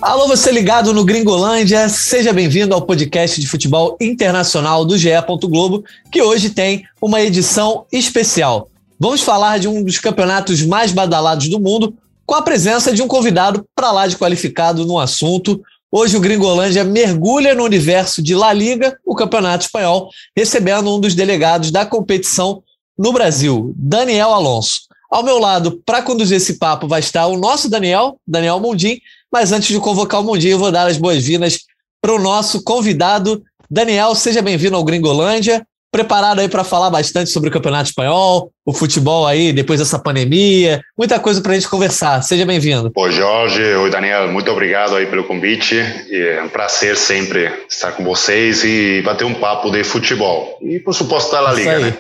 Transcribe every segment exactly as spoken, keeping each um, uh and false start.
Alô, você ligado no Gringolândia, seja bem-vindo ao podcast de futebol internacional do G E. Globo, que hoje tem uma edição especial. Vamos falar de um dos campeonatos mais badalados do mundo, com a presença de um convidado para lá de qualificado no assunto. Hoje o Gringolândia mergulha no universo de La Liga, o campeonato espanhol, recebendo um dos delegados da competição no Brasil, Daniel Alonso. Ao meu lado, para conduzir esse papo, vai estar o nosso Daniel, Daniel Mundim, mas antes de convocar o Mundim, eu vou dar as boas-vindas para o nosso convidado. Daniel, seja bem-vindo ao Gringolândia. Preparado aí para falar bastante sobre o Campeonato Espanhol, o futebol aí depois dessa pandemia, muita coisa para a gente conversar. Seja bem-vindo. Oi, Jorge. Oi, Daniel. Muito obrigado aí pelo convite. É um prazer sempre estar com vocês e bater um papo de futebol. E, por suposto, da La Liga, né?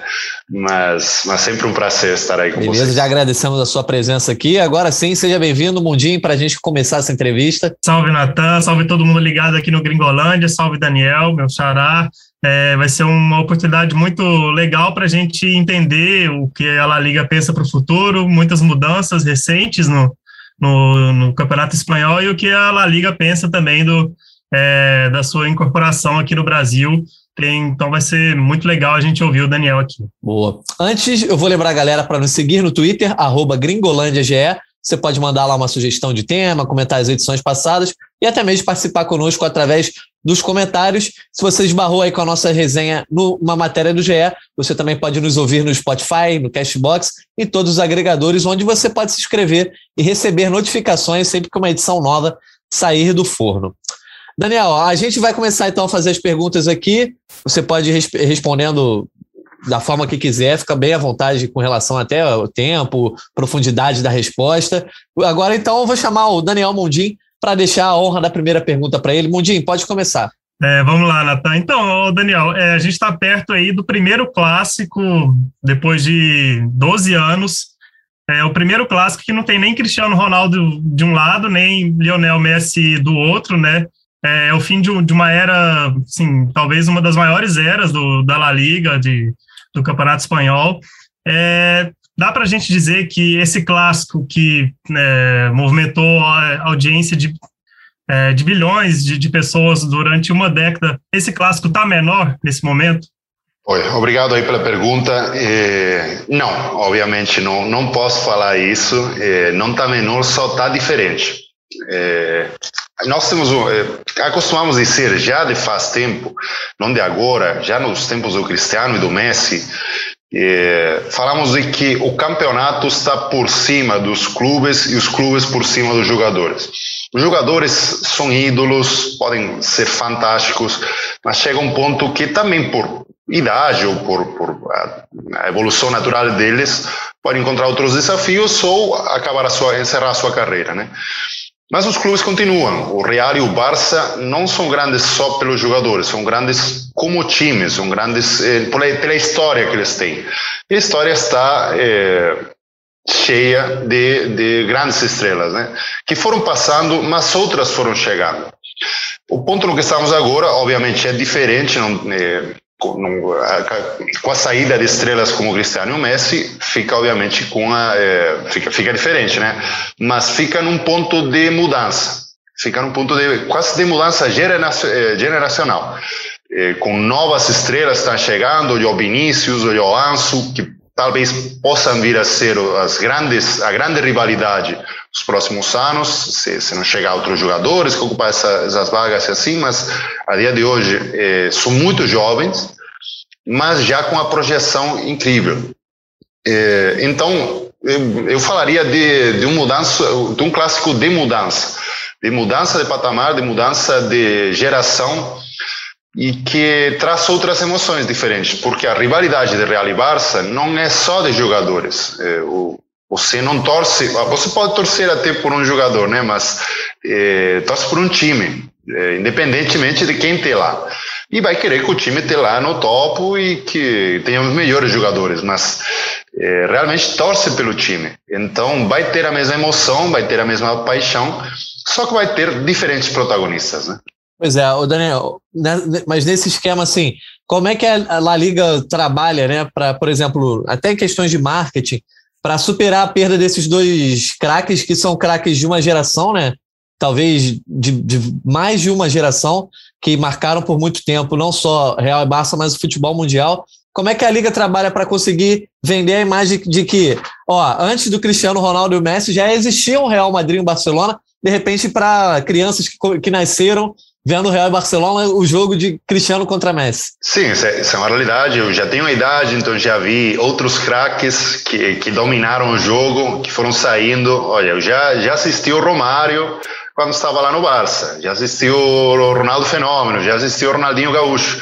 Mas, mas sempre um prazer estar aí com Beleza, vocês. Já agradecemos a sua presença aqui. Agora sim, seja bem-vindo, Mundim, para a gente começar essa entrevista. Salve, Natan. Salve todo mundo ligado aqui no Gringolândia. Salve, Daniel, meu xará. É, vai ser uma oportunidade muito legal para a gente entender o que a La Liga pensa para o futuro, muitas mudanças recentes no, no, no Campeonato Espanhol e o que a La Liga pensa também do, é, da sua incorporação aqui no Brasil. Tem, então vai ser muito legal a gente ouvir o Daniel aqui. Boa. Antes, eu vou lembrar a galera para nos seguir no Twitter, arroba GringolândiaGE. Você pode mandar lá uma sugestão de tema, comentar as edições passadas e até mesmo participar conosco através dos comentários. Se você esbarrou aí com a nossa resenha numa matéria do G E, você também pode nos ouvir no Spotify, no Castbox, em todos os agregadores, onde você pode se inscrever e receber notificações sempre que uma edição nova sair do forno. Daniel, a gente vai começar então a fazer as perguntas aqui. Você pode ir resp- respondendo da forma que quiser, fica bem à vontade com relação até ao tempo, profundidade da resposta. Agora então eu vou chamar o Daniel Mundim para deixar a honra da primeira pergunta para ele. Mundim, pode começar. É, vamos lá, Natan. Então, Daniel, é, a gente está perto aí do primeiro clássico, depois de doze anos. É o primeiro clássico que não tem nem Cristiano Ronaldo de um lado, nem Lionel Messi do outro, né? É, é o fim de, um, de uma era, assim, talvez uma das maiores eras do, da La Liga, de, do Campeonato Espanhol. É, dá para a gente dizer que esse clássico que é, movimentou a audiência de, é, de bilhões de, de pessoas durante uma década, esse clássico está menor nesse momento? Oi, obrigado aí pela pergunta. É, não, obviamente não, não posso falar isso. É, não está menor, só está diferente. É, nós temos um, é, acostumamos a dizer já de faz tempo, não de agora, já nos tempos do Cristiano e do Messi, é, falamos de que o campeonato está por cima dos clubes e os clubes por cima dos jogadores. Os jogadores são ídolos, podem ser fantásticos, mas chega um ponto que também por idade ou por, por a, a evolução natural deles podem encontrar outros desafios ou acabar a sua, encerrar a sua carreira, né? Mas os clubes continuam. O Real e o Barça não são grandes só pelos jogadores, são grandes como times, são grandes eh, pela, pela história que eles têm. E a história está eh, cheia de, de grandes estrelas, né? Que foram passando, mas outras foram chegando. O ponto no que estamos agora, obviamente, é diferente. Não, eh, com, a, com a saída de estrelas como Cristiano e o Messi, fica obviamente com a, é, fica, fica diferente, né? Mas fica num ponto de mudança, fica num ponto de quase de mudança genera, generacional, é, com novas estrelas estão chegando, o Vinícius, o Ansu, que talvez possam vir a ser as grandes, a grande rivalidade nos próximos anos, se, se não chegar outros jogadores que ocupam essa, essas vagas assim, mas a dia de hoje eh, são muito jovens, mas já com a projeção incrível. Eh, então, eu, eu falaria de, de, um mudança, de um clássico de mudança, de mudança de patamar, de mudança de geração, e que traz outras emoções diferentes, porque a rivalidade de Real e Barça não é só de jogadores. É, o, você não torce, você pode torcer até por um jogador, né? Mas é, torce por um time, é, independentemente de quem tem lá. E vai querer que o time esteja lá no topo e que tenha os melhores jogadores, mas é, realmente torce pelo time. Então vai ter a mesma emoção, vai ter a mesma paixão, só que vai ter diferentes protagonistas, né? Pois é, o Daniel, mas nesse esquema assim, como é que a La Liga trabalha, né, para, por exemplo, até em questões de marketing, para superar a perda desses dois craques que são craques de uma geração, né? talvez de, de mais de uma geração, que marcaram por muito tempo, não só Real e Barça, mas o futebol mundial. Como é que a Liga trabalha para conseguir vender a imagem de que, ó, antes do Cristiano Ronaldo e o Messi já existia um Real Madrid e um Barcelona, de repente para crianças que, que nasceram vendo o Real e Barcelona, o jogo de Cristiano contra Messi? Sim, isso é, isso é uma realidade. Eu já tenho a idade, então já vi outros craques que, que dominaram o jogo, que foram saindo. Olha, eu já, já assisti o Romário quando estava lá no Barça, já assisti o Ronaldo Fenômeno, já assisti o Ronaldinho Gaúcho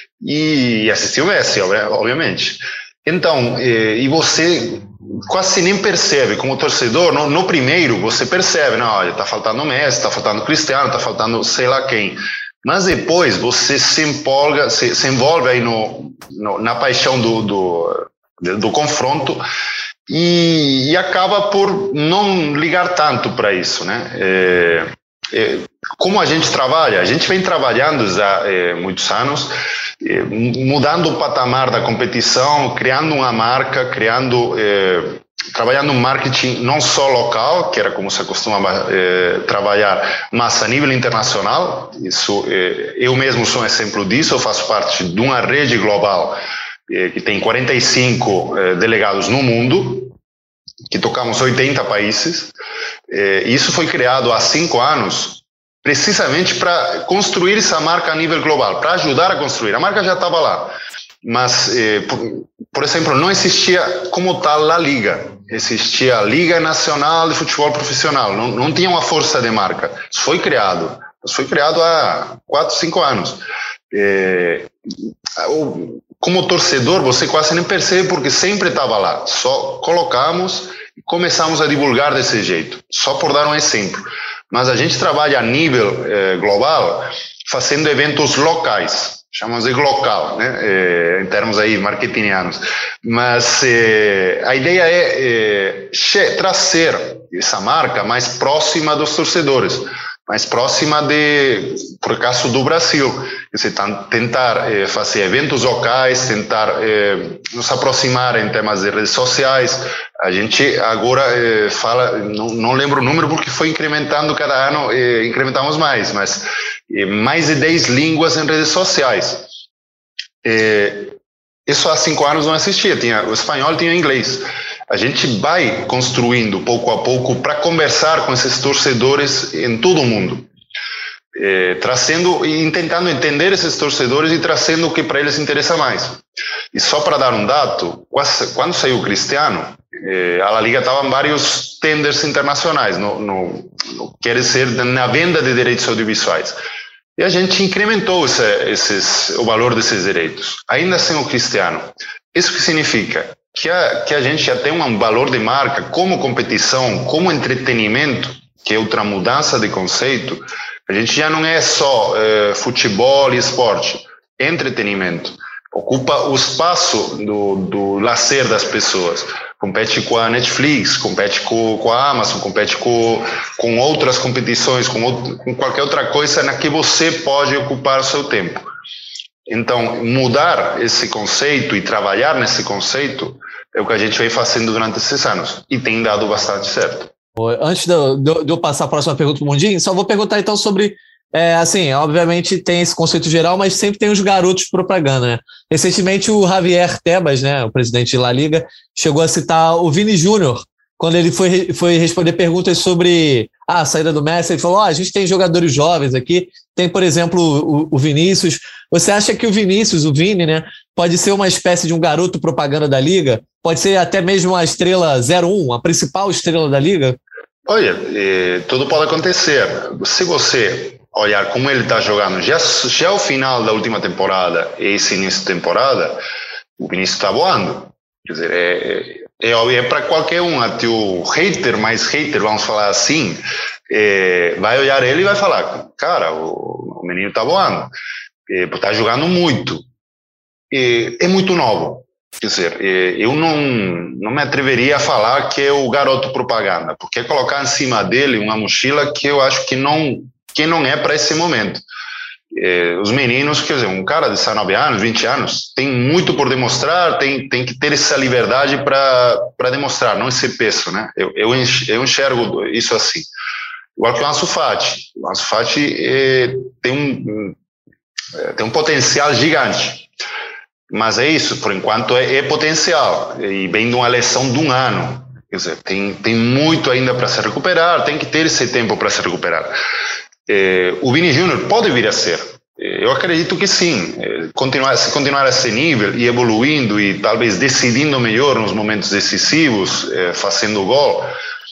e assisti o Messi, obviamente. Então, e você quase nem percebe, como torcedor, no, no primeiro você percebe, não, olha, tá faltando o Messi, tá faltando o Cristiano, tá faltando sei lá quem. Mas depois você se empolga, se, se envolve aí no, no, na paixão do, do, do confronto e, e acaba por não ligar tanto para isso, né? É, é, como a gente trabalha? A gente vem trabalhando já é, muitos anos, é, mudando o patamar da competição, criando uma marca, criando, é, trabalhando um marketing não só local, que era como se costumava é, trabalhar, mas a nível internacional. Isso, é, eu mesmo sou um exemplo disso. Eu faço parte de uma rede global é, que tem quarenta e cinco é, delegados no mundo, que tocamos oitenta países. É, isso foi criado há cinco anos, precisamente para construir essa marca a nível global, para ajudar a construir. A marca já estava lá, mas, eh, por, por exemplo, não existia como tal a Liga. Existia a Liga Nacional de Futebol Profissional, não, não tinha uma força de marca. Isso foi criado, isso foi criado há quatro, cinco anos. Eh, como torcedor, você quase nem percebe, porque sempre estava lá. Só colocamos e começamos a divulgar desse jeito, só por dar um exemplo. Mas a gente trabalha a nível eh, global, fazendo eventos locais, chamamos de local, né, eh, em termos aí marketingianos. Mas eh, a ideia é eh, trazer essa marca mais próxima dos torcedores, mais próxima de, por caso do Brasil, quer dizer, tentar eh, fazer eventos locais, tentar eh, nos aproximar em temas de redes sociais. A gente agora eh, fala, não, não lembro o número porque foi incrementando cada ano, eh, incrementamos mais, mas eh, mais de dez línguas em redes sociais. Eh, isso há cinco anos não existia, tinha o espanhol, tinha o inglês. A gente vai construindo pouco a pouco para conversar com esses torcedores em todo o mundo, eh, trazendo e tentando entender esses torcedores e trazendo o que para eles interessa mais. E só para dar um dado, quando saiu o Cristiano, eh, a La Liga estava em vários tenders internacionais, no, no, no, quer dizer, na venda de direitos audiovisuais. E a gente incrementou esse, esses, o valor desses direitos, ainda sem o Cristiano. Isso que significa que a, que a gente já tem um valor de marca como competição, como entretenimento, que é outra mudança de conceito. A gente já não é só eh, futebol e esporte, é entretenimento. Ocupa o espaço do, do lazer das pessoas. Compete com a Netflix, compete com, com a Amazon, compete com, com outras competições, com, outro, com qualquer outra coisa na que você pode ocupar o seu tempo. Então, mudar esse conceito e trabalhar nesse conceito é o que a gente vem fazendo durante esses anos e tem dado bastante certo. Antes de eu, de eu passar a próxima pergunta para o Mundinho, só vou perguntar então sobre, é, assim, obviamente tem esse conceito geral, mas sempre tem os garotos de propaganda, né? Recentemente o Javier Tebas, né, o presidente da La Liga, chegou a citar o Vini Júnior, quando ele foi, foi responder perguntas sobre ah, a saída do Messi. Ele falou, oh, a gente tem jogadores jovens aqui, tem, por exemplo, o, o Vinícius. Você acha que o Vinícius, o Vini, né, pode ser uma espécie de um garoto propaganda da Liga? Pode ser até mesmo a estrela zero um, a principal estrela da Liga? Olha, eh, tudo pode acontecer. Se você olhar como ele está jogando, já, já ao final da última temporada e esse início de temporada, o Vinícius está voando. Quer dizer, é, é, é para qualquer um, até o hater, mais hater, vamos falar assim, é, vai olhar ele e vai falar, cara, o, o menino está voando, está é, jogando muito, é, é muito novo. Quer dizer, eu não, não me atreveria a falar que é o garoto propaganda, porque é colocar em cima dele uma mochila que eu acho que não, que não é para esse momento. É, os meninos, quer dizer, um cara de dezenove anos, vinte anos, tem muito por demonstrar, tem, tem que ter essa liberdade para demonstrar, não esse peso, né? Eu, eu enxergo isso assim. igual que o Ansu Fati. O Ansu Fati é, tem, um, é, tem um potencial gigante. Mas é isso, por enquanto é, é potencial. E vem de uma lesão de um ano. Quer dizer, tem, tem muito ainda para se recuperar, tem que ter esse tempo para se recuperar. É, o Vini Júnior pode vir a ser. Eu acredito que sim. É, continuar, se continuar a esse nível e evoluindo e talvez decidindo melhor nos momentos decisivos, é, fazendo gol,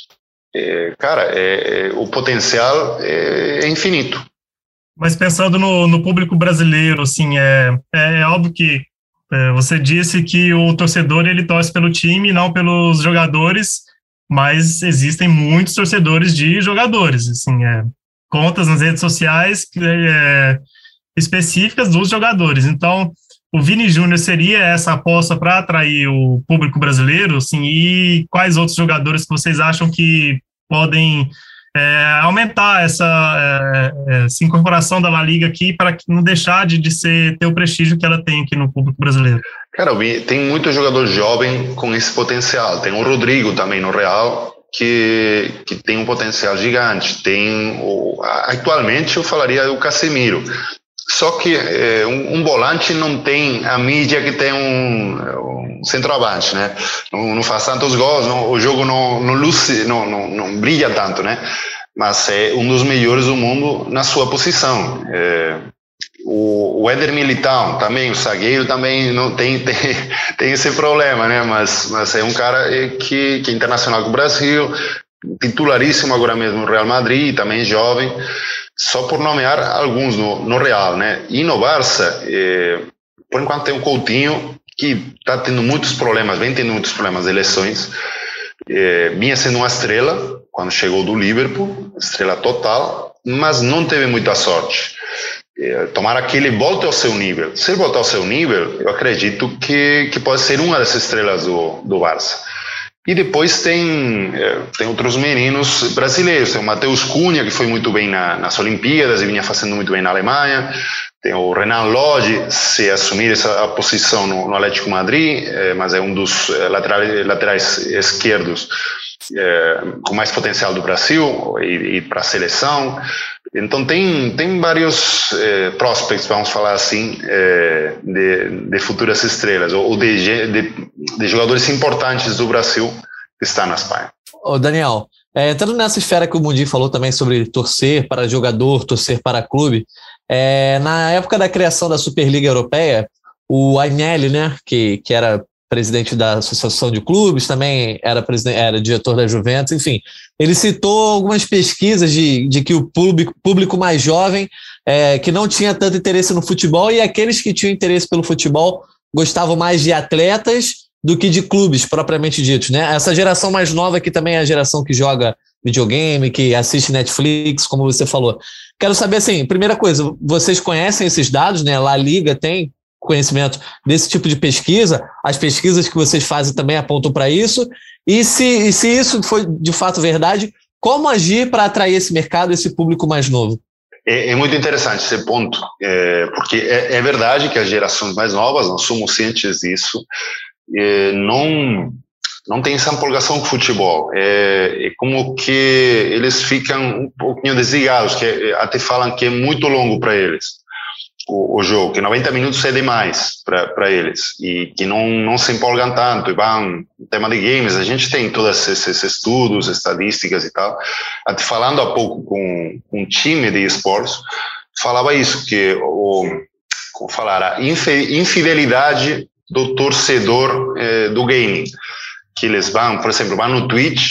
é, cara, é, é, o potencial é, é infinito. Mas pensando no, no público brasileiro, assim, é, é, é óbvio que é, você disse que o torcedor ele torce pelo time e não pelos jogadores, mas existem muitos torcedores de jogadores, assim, é, contas nas redes sociais é, específicas dos jogadores. Então, o Vini Júnior seria essa aposta para atrair o público brasileiro, assim, e quais outros jogadores que vocês acham que podem é, aumentar essa, é, essa incorporação da La Liga aqui para não deixar de, de ser, ter o prestígio que ela tem aqui no público brasileiro? Cara, tem muito jogador jovem com esse potencial. Tem o Rodrigo também no Real, que, que tem um potencial gigante. Tem o, atualmente eu falaria do Casemiro. Só que é, um, um volante não tem a mídia que tem um, um centroavante, né? Não, não faz tantos gols, não, o jogo não, não, luce, não, não, não brilha tanto, né? Mas é um dos melhores do mundo na sua posição. É, o, o Éder Militão também, o zagueiro também não tem, tem, tem esse problema, né? Mas, mas é um cara que, que é internacional com o Brasil, titularíssimo agora mesmo no Real Madrid, também jovem. Só por nomear alguns no, no Real, né? E no Barça, eh, por enquanto tem o Coutinho, que está tendo muitos problemas, vem tendo muitos problemas de lesões. Eh, vinha sendo uma estrela quando chegou do Liverpool, estrela total, mas não teve muita sorte. Eh, tomara que ele volte ao seu nível. Se ele voltar ao seu nível, eu acredito que, que pode ser uma das estrelas do, do Barça. E depois tem, tem outros meninos brasileiros. Tem o Matheus Cunha, que foi muito bem na, nas Olimpíadas e vinha fazendo muito bem na Alemanha. Tem o Renan Lodge, se assumir essa a posição no, no Atlético Madrid, é, mas é um dos laterais, laterais esquerdos é, com mais potencial do Brasil e, e para a seleção. Então tem, tem vários é, prospects, vamos falar assim, é, de, de futuras estrelas, ou de, de, de jogadores importantes do Brasil que está na Espanha. Ô Daniel, é, entrando nessa esfera que o Mundi falou também sobre torcer para jogador, torcer para clube, é, na época da criação da Superliga Europeia, o Agnelli, né, que, que era presidente da Associação de Clubes, também era, era diretor da Juventus, enfim, ele citou algumas pesquisas de, de que o público, público mais jovem, é, que não tinha tanto interesse no futebol, e aqueles que tinham interesse pelo futebol gostavam mais de atletas do que de clubes propriamente ditos, né? Essa geração mais nova que também é a geração que joga videogame, que assiste Netflix, como você falou. Quero saber, assim, primeira coisa, vocês conhecem esses dados, né? La Liga tem conhecimento desse tipo de pesquisa, as pesquisas que vocês fazem também apontam para isso, e se, e se isso foi de fato verdade, como agir para atrair esse mercado, esse público mais novo? É, é muito interessante esse ponto, é, porque é, é verdade que as gerações mais novas, nós somos cientes disso, é, não, não tem essa empolgação com o futebol, é, é como que eles ficam um pouquinho desligados, que até falam que é muito longo para eles. O, o jogo, que noventa minutos é demais para eles, e que não, não se empolgam tanto, e vão, tema de games, a gente tem todos esses estudos, estadísticas e tal. Até falando há pouco com, com um time de esportes, falava isso, que o, como falar, a infidelidade do torcedor eh, do gaming, que eles vão, por exemplo, vão no Twitch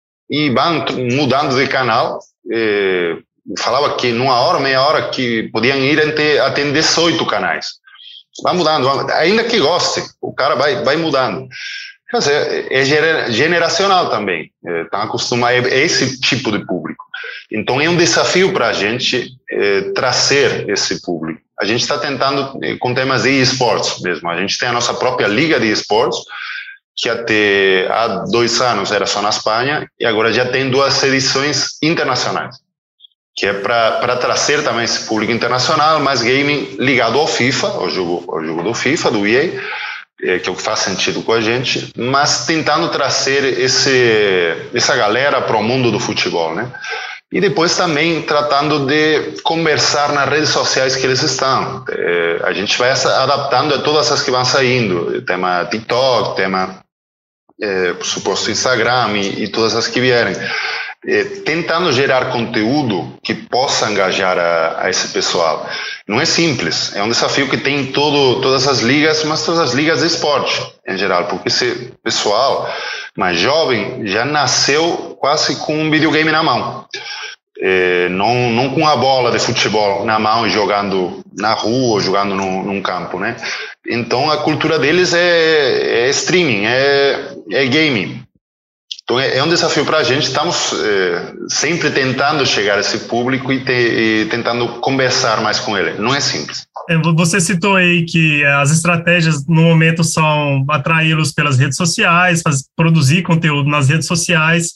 e vão mudando de canal, eh, falava que numa hora, meia hora, que podiam ir até dezoito canais. Vai mudando, vai, ainda que goste, o cara vai, vai mudando. Quer dizer, é generacional também, estão é, acostumados a esse tipo de público. Então é um desafio para a gente é, trazer esse público. A gente está tentando é, com temas de esportes mesmo. A gente tem a nossa própria liga de esportes, que até há dois anos era só na Espanha, e agora já tem duas edições internacionais, que é para trazer também esse público internacional, mais gaming ligado ao FIFA, ao jogo, ao jogo do FIFA, do E A, é, que é o que faz sentido com a gente, mas tentando trazer esse, essa galera para o mundo do futebol, né? E depois também tratando de conversar nas redes sociais que eles estão. É, a gente vai adaptando a todas as que vão saindo. Tema TikTok, tema, é, por suposto, Instagram e, e todas as que vierem. É, tentando gerar conteúdo que possa engajar a, a esse pessoal. Não é simples, é um desafio que tem em todo, todas as ligas, mas todas as ligas de esporte em geral, porque esse pessoal mais jovem já nasceu quase com um videogame na mão. É, não, não com a bola de futebol na mão e jogando na rua ou jogando no, num campo, né? Então a cultura deles é, é streaming, é, é gaming. Então é, é um desafio para a gente, estamos é, sempre tentando chegar a esse público e, te, e tentando conversar mais com ele. Não é simples. Você citou aí que as estratégias no momento são atraí-los pelas redes sociais, fazer, produzir conteúdo nas redes sociais,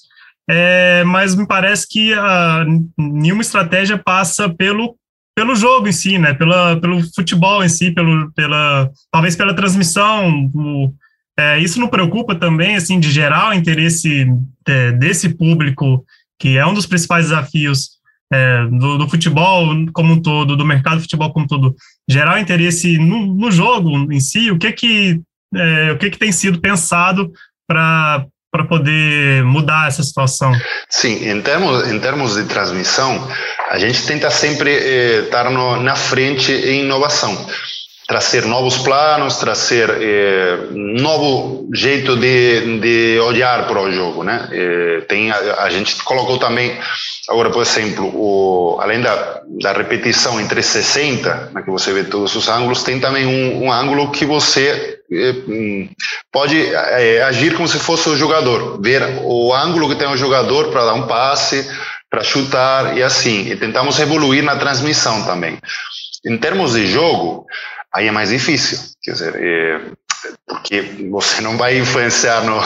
é, mas me parece que a, nenhuma estratégia passa pelo, pelo jogo em si, né? Pela, pelo futebol em si, pelo, pela, talvez pela transmissão. O, é, isso não preocupa também, assim, de gerar o interesse é, desse público, que é um dos principais desafios é, do, do futebol como um todo, do mercado do futebol como um todo, gerar o interesse no, no jogo em si? O que que, é, o que, que tem sido pensado para para poder mudar essa situação? Sim, em termos, em termos de transmissão, a gente tenta sempre eh, estar no, na frente em inovação. Trazer novos planos, trazer eh, novo jeito de, de olhar para o jogo, né? Eh, tem, a, a gente colocou também, agora, por exemplo, o, além da, da repetição em trezentos e sessenta, na que você vê todos os ângulos, tem também um, um ângulo que você eh, pode eh, agir como se fosse o jogador, ver o ângulo que tem o jogador para dar um passe, para chutar e assim. E tentamos evoluir na transmissão também. Em termos de jogo, aí é mais difícil, quer dizer, é, porque você não vai influenciar no,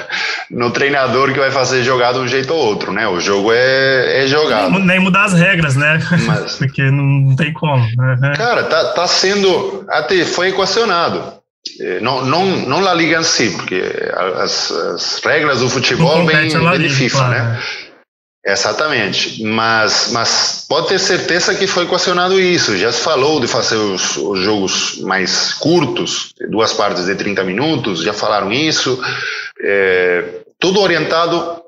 no treinador que vai fazer jogar de um jeito ou outro, né? O jogo é, é jogado. Nem, nem mudar as regras, né? Mas, porque não tem como. Né? Cara, tá, tá sendo, até foi equacionado. Não, não, não na Liga em si, porque as, as regras do futebol vêm de FIFA, claro, né? Exatamente, mas, mas pode ter certeza que foi equacionado isso. Já se falou de fazer os, os jogos mais curtos, duas partes de trinta minutos, já falaram isso. É, tudo orientado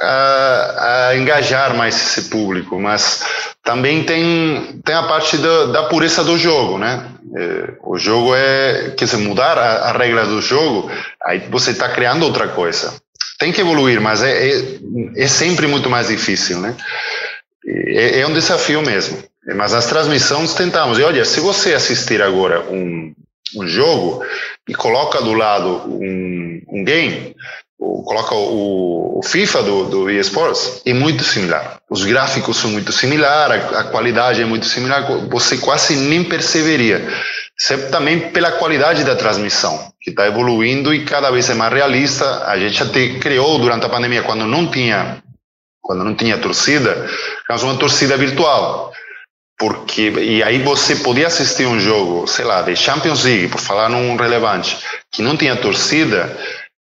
a, a engajar mais esse público, mas também tem, tem a parte da, da pureza do jogo, né? É, o jogo é, quer dizer, mudar a, a regra do jogo, aí você está criando outra coisa. Tem que evoluir, mas é, é, é sempre muito mais difícil, né? É, é um desafio mesmo. Mas nas transmissões tentamos. E olha, se você assistir agora um, um jogo e coloca do lado um, um game, ou coloca o, o FIFA do, do eSports, é muito similar. Os gráficos são muito similares, a, a qualidade é muito similar, você quase nem perceberia. Sempre também pela qualidade da transmissão, que está evoluindo e cada vez é mais realista. A gente até criou durante a pandemia, quando não tinha, quando não tinha torcida, criamos uma torcida virtual. Porque, e aí você podia assistir um jogo, sei lá, de Champions League, por falar num relevante, que não tinha torcida,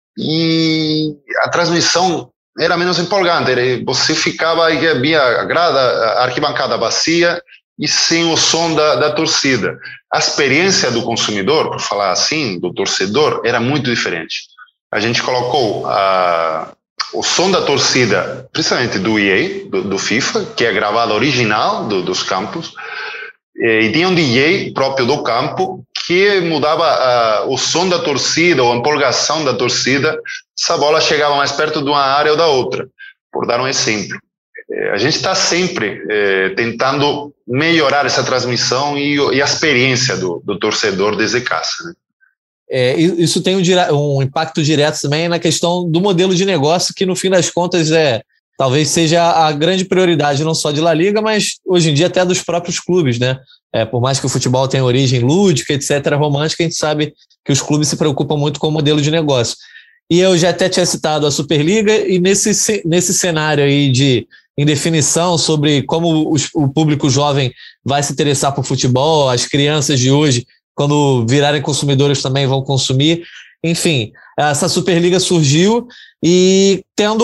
e a transmissão era menos empolgante. Você ficava e havia a grada, a arquibancada vazia, e sem o som da, da torcida. A experiência do consumidor, por falar assim, do torcedor, era muito diferente. A gente colocou a, o som da torcida, principalmente do E A, do, do FIFA, que é gravado original do, dos campos, e, e tinha um D J próprio do campo que mudava a, o som da torcida, ou a empolgação da torcida, se a bola chegava mais perto de uma área ou da outra, por dar um exemplo. A gente está sempre é, tentando melhorar essa transmissão e, e a experiência do, do torcedor desde casa, né? É, isso tem um, um impacto direto também na questão do modelo de negócio, que no fim das contas é, talvez seja a grande prioridade não só de La Liga, mas hoje em dia até dos próprios clubes, né? É, por mais que o futebol tenha origem lúdica, etcétera, romântica, a gente sabe que os clubes se preocupam muito com o modelo de negócio. E eu já até tinha citado a Superliga, e nesse, nesse cenário aí de indefinição sobre como os, o público jovem vai se interessar por futebol, as crianças de hoje, quando virarem consumidores, também vão consumir. Enfim, essa Superliga surgiu e tendo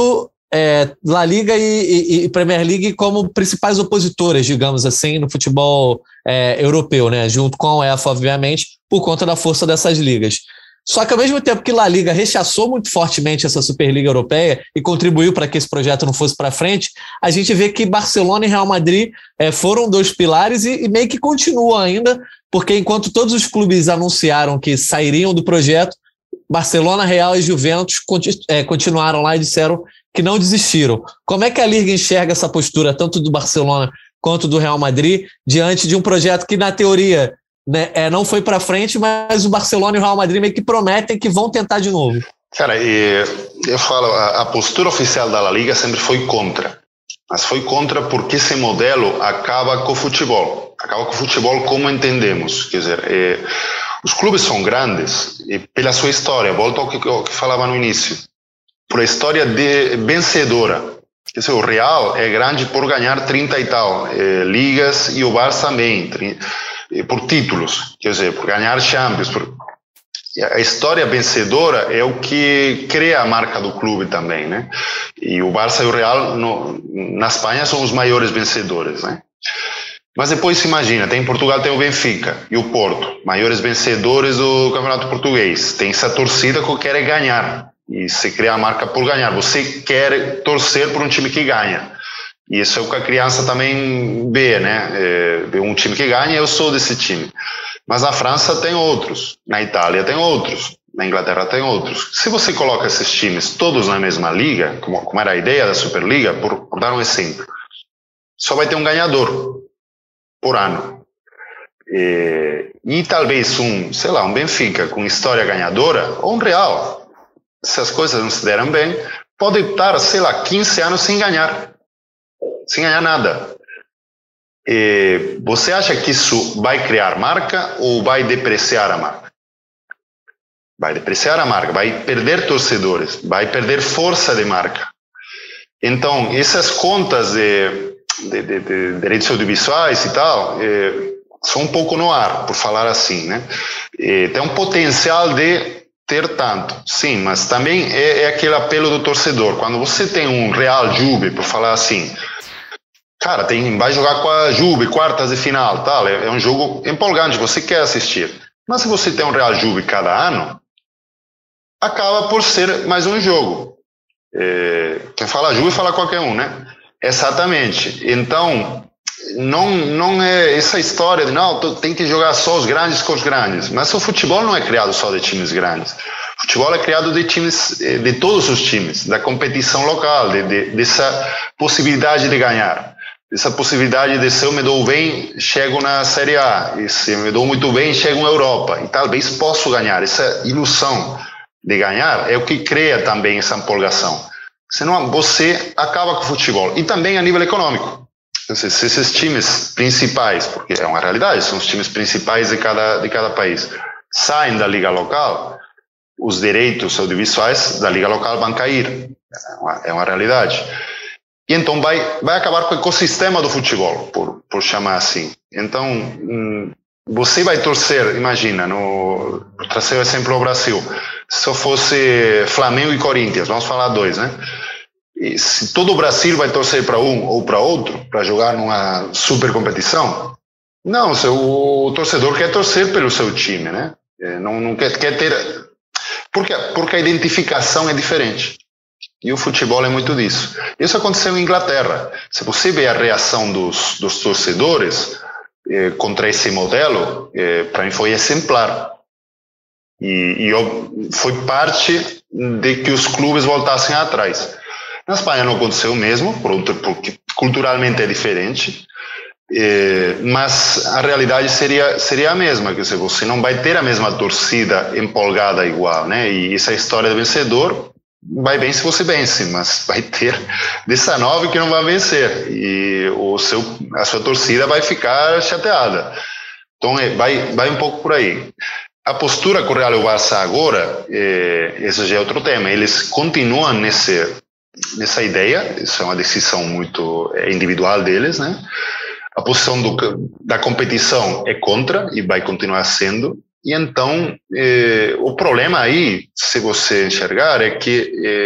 é, La Liga e, e, e Premier League como principais opositoras, digamos assim, no futebol é, europeu, né? Junto com a UEFA, obviamente, por conta da força dessas ligas. Só que ao mesmo tempo que La Liga rechaçou muito fortemente essa Superliga Europeia e contribuiu para que esse projeto não fosse para frente, a gente vê que Barcelona e Real Madrid é, foram dois pilares e, e meio que continuam ainda, porque enquanto todos os clubes anunciaram que sairiam do projeto, Barcelona, Real e Juventus é, continuaram lá e disseram que não desistiram. Como é que a Liga enxerga essa postura, tanto do Barcelona quanto do Real Madrid, diante de um projeto que, na teoria, né, é, não foi para frente, mas o Barcelona e o Real Madrid meio que prometem que vão tentar de novo? Cara, eu falo, a, a postura oficial da La Liga sempre foi contra. Mas foi contra porque esse modelo acaba com o futebol. Acaba com o futebol como entendemos. Quer dizer, é, os clubes são grandes e pela sua história, volto ao que, ao que falava no início, por a história de vencedora. Quer dizer, o Real é grande por ganhar trinta e tal é, ligas e o Barça também, por títulos, quer dizer, por ganhar Champions. Por... A história vencedora é o que cria a marca do clube também, né? E o Barça e o Real no, na Espanha são os maiores vencedores, né? Mas depois se imagina, tem em Portugal tem o Benfica e o Porto, maiores vencedores do Campeonato Português. Tem essa torcida que quer ganhar e se cria a marca por ganhar. Você quer torcer por um time que ganha. E isso é o que a criança também vê, né? É, vê um time que ganha, eu sou desse time. Mas na França tem outros, na Itália tem outros, na Inglaterra tem outros. Se você coloca esses times todos na mesma liga, como, como era a ideia da Superliga, por, por dar um exemplo, só vai ter um ganhador por ano. E, e talvez um, sei lá, um Benfica com história ganhadora, ou um Real, se as coisas não se deram bem, pode estar, sei lá, quinze anos sem ganhar. Sem ganhar nada. E você acha que isso vai criar marca ou vai depreciar a marca? Vai depreciar a marca, vai perder torcedores, vai perder força de marca. Então, essas contas de, de, de, de direitos audiovisuais e tal, é, são um pouco no ar, por falar assim, né? E tem um potencial de ter tanto, sim, mas também é, é aquele apelo do torcedor. Quando você tem um Real Juve, por falar assim, cara, tem, vai jogar com a Juve, quartas de final, tal, é, é um jogo empolgante, você quer assistir. Mas se você tem um Real Juve cada ano, acaba por ser mais um jogo. É, quem fala Juve fala qualquer um, né? Exatamente. Então, não, não é essa história de não, tem que jogar só os grandes com os grandes. Mas o futebol não é criado só de times grandes. O futebol é criado de times, de todos os times, da competição local, de, de, dessa possibilidade de ganhar. Essa possibilidade de se eu me dou bem, chego na Série A, e se eu me dou muito bem, chego na Europa, e talvez posso ganhar. Essa ilusão de ganhar é o que cria também essa empolgação. Senão você acaba com o futebol. E também a nível econômico. Se esses times principais, porque é uma realidade, são os times principais de cada, de cada país, saem da liga local, os direitos audiovisuais da liga local vão cair. É uma, é uma realidade. E então vai, vai acabar com o ecossistema do futebol, por, por chamar assim. Então, hum, você vai torcer, imagina, no, para trazer o exemplo ao Brasil, se eu fosse Flamengo e Corinthians, vamos falar dois, né? E se todo o Brasil vai torcer para um ou para outro, para jogar numa super competição, não, o, o torcedor quer torcer pelo seu time, né? Não, não quer, quer ter... Porque, porque a identificação é diferente. E o futebol é muito disso. Isso aconteceu em Inglaterra. Se você vê a reação dos, dos torcedores eh, contra esse modelo, eh, para mim foi exemplar. E, e eu, foi parte de que os clubes voltassem atrás. Na Espanha não aconteceu o mesmo, por outro, porque culturalmente é diferente, eh, mas a realidade seria, seria a mesma. Quer dizer, você não vai ter a mesma torcida empolgada igual, né? E essa história do vencedor vai bem se você vence, mas vai ter dezenove que não vai vencer e o seu, a sua torcida vai ficar chateada. Então vai, vai um pouco por aí. A postura com o Real e o Barça agora, é, esse já é outro tema, eles continuam nesse, nessa ideia, isso é uma decisão muito individual deles, né? A posição do, da competição é contra e vai continuar sendo. E então, eh, o problema aí, se você enxergar, é que eh,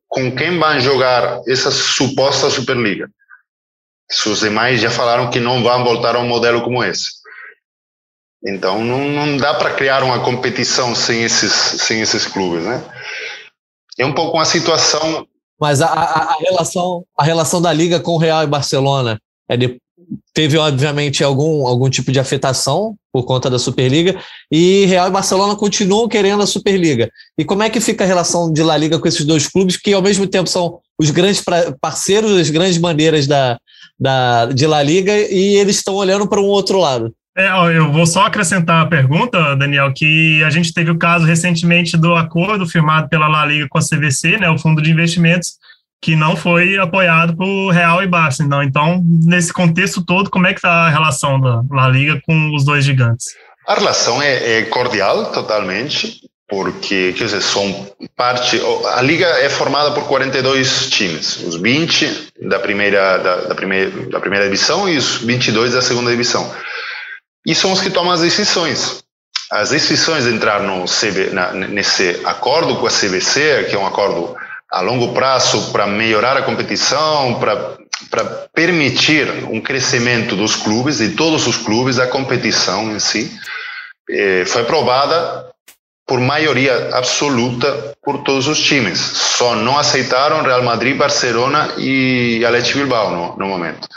com quem vão jogar essa suposta Superliga. Os demais já falaram que não vão voltar a um modelo como esse. Então, não, não dá para criar uma competição sem esses, sem esses clubes, né? É um pouco uma situação... Mas a, a, a, relação, a relação da Liga com o Real e Barcelona é de, teve, obviamente, algum, algum tipo de afetação por conta da Superliga, e Real e Barcelona continuam querendo a Superliga. E como é que fica a relação de La Liga com esses dois clubes, que ao mesmo tempo são os grandes parceiros, as grandes bandeiras da, da, de La Liga, e eles estão olhando para um outro lado? É, eu vou só acrescentar a pergunta, Daniel, que a gente teve o caso recentemente do acordo firmado pela La Liga com a C V C, né, o Fundo de Investimentos, que não foi apoiado por Real e Barça. Então, então, nesse contexto todo, como é que está a relação da La Liga com os dois gigantes? A relação é, é cordial, totalmente, porque, quer dizer, são parte... A Liga é formada por quarenta e dois times, os vinte da primeira, da, da primeira, da primeira divisão e os vinte e dois da segunda divisão. E são os que tomam as decisões. As decisões de entrar no C B, na, nesse acordo com a C V C, que é um acordo a longo prazo para melhorar a competição, para permitir um crescimento dos clubes, de todos os clubes, da competição em si, eh, foi aprovada por maioria absoluta por todos os times. Só não aceitaram Real Madrid, Barcelona e Athletic Bilbao no, no momento.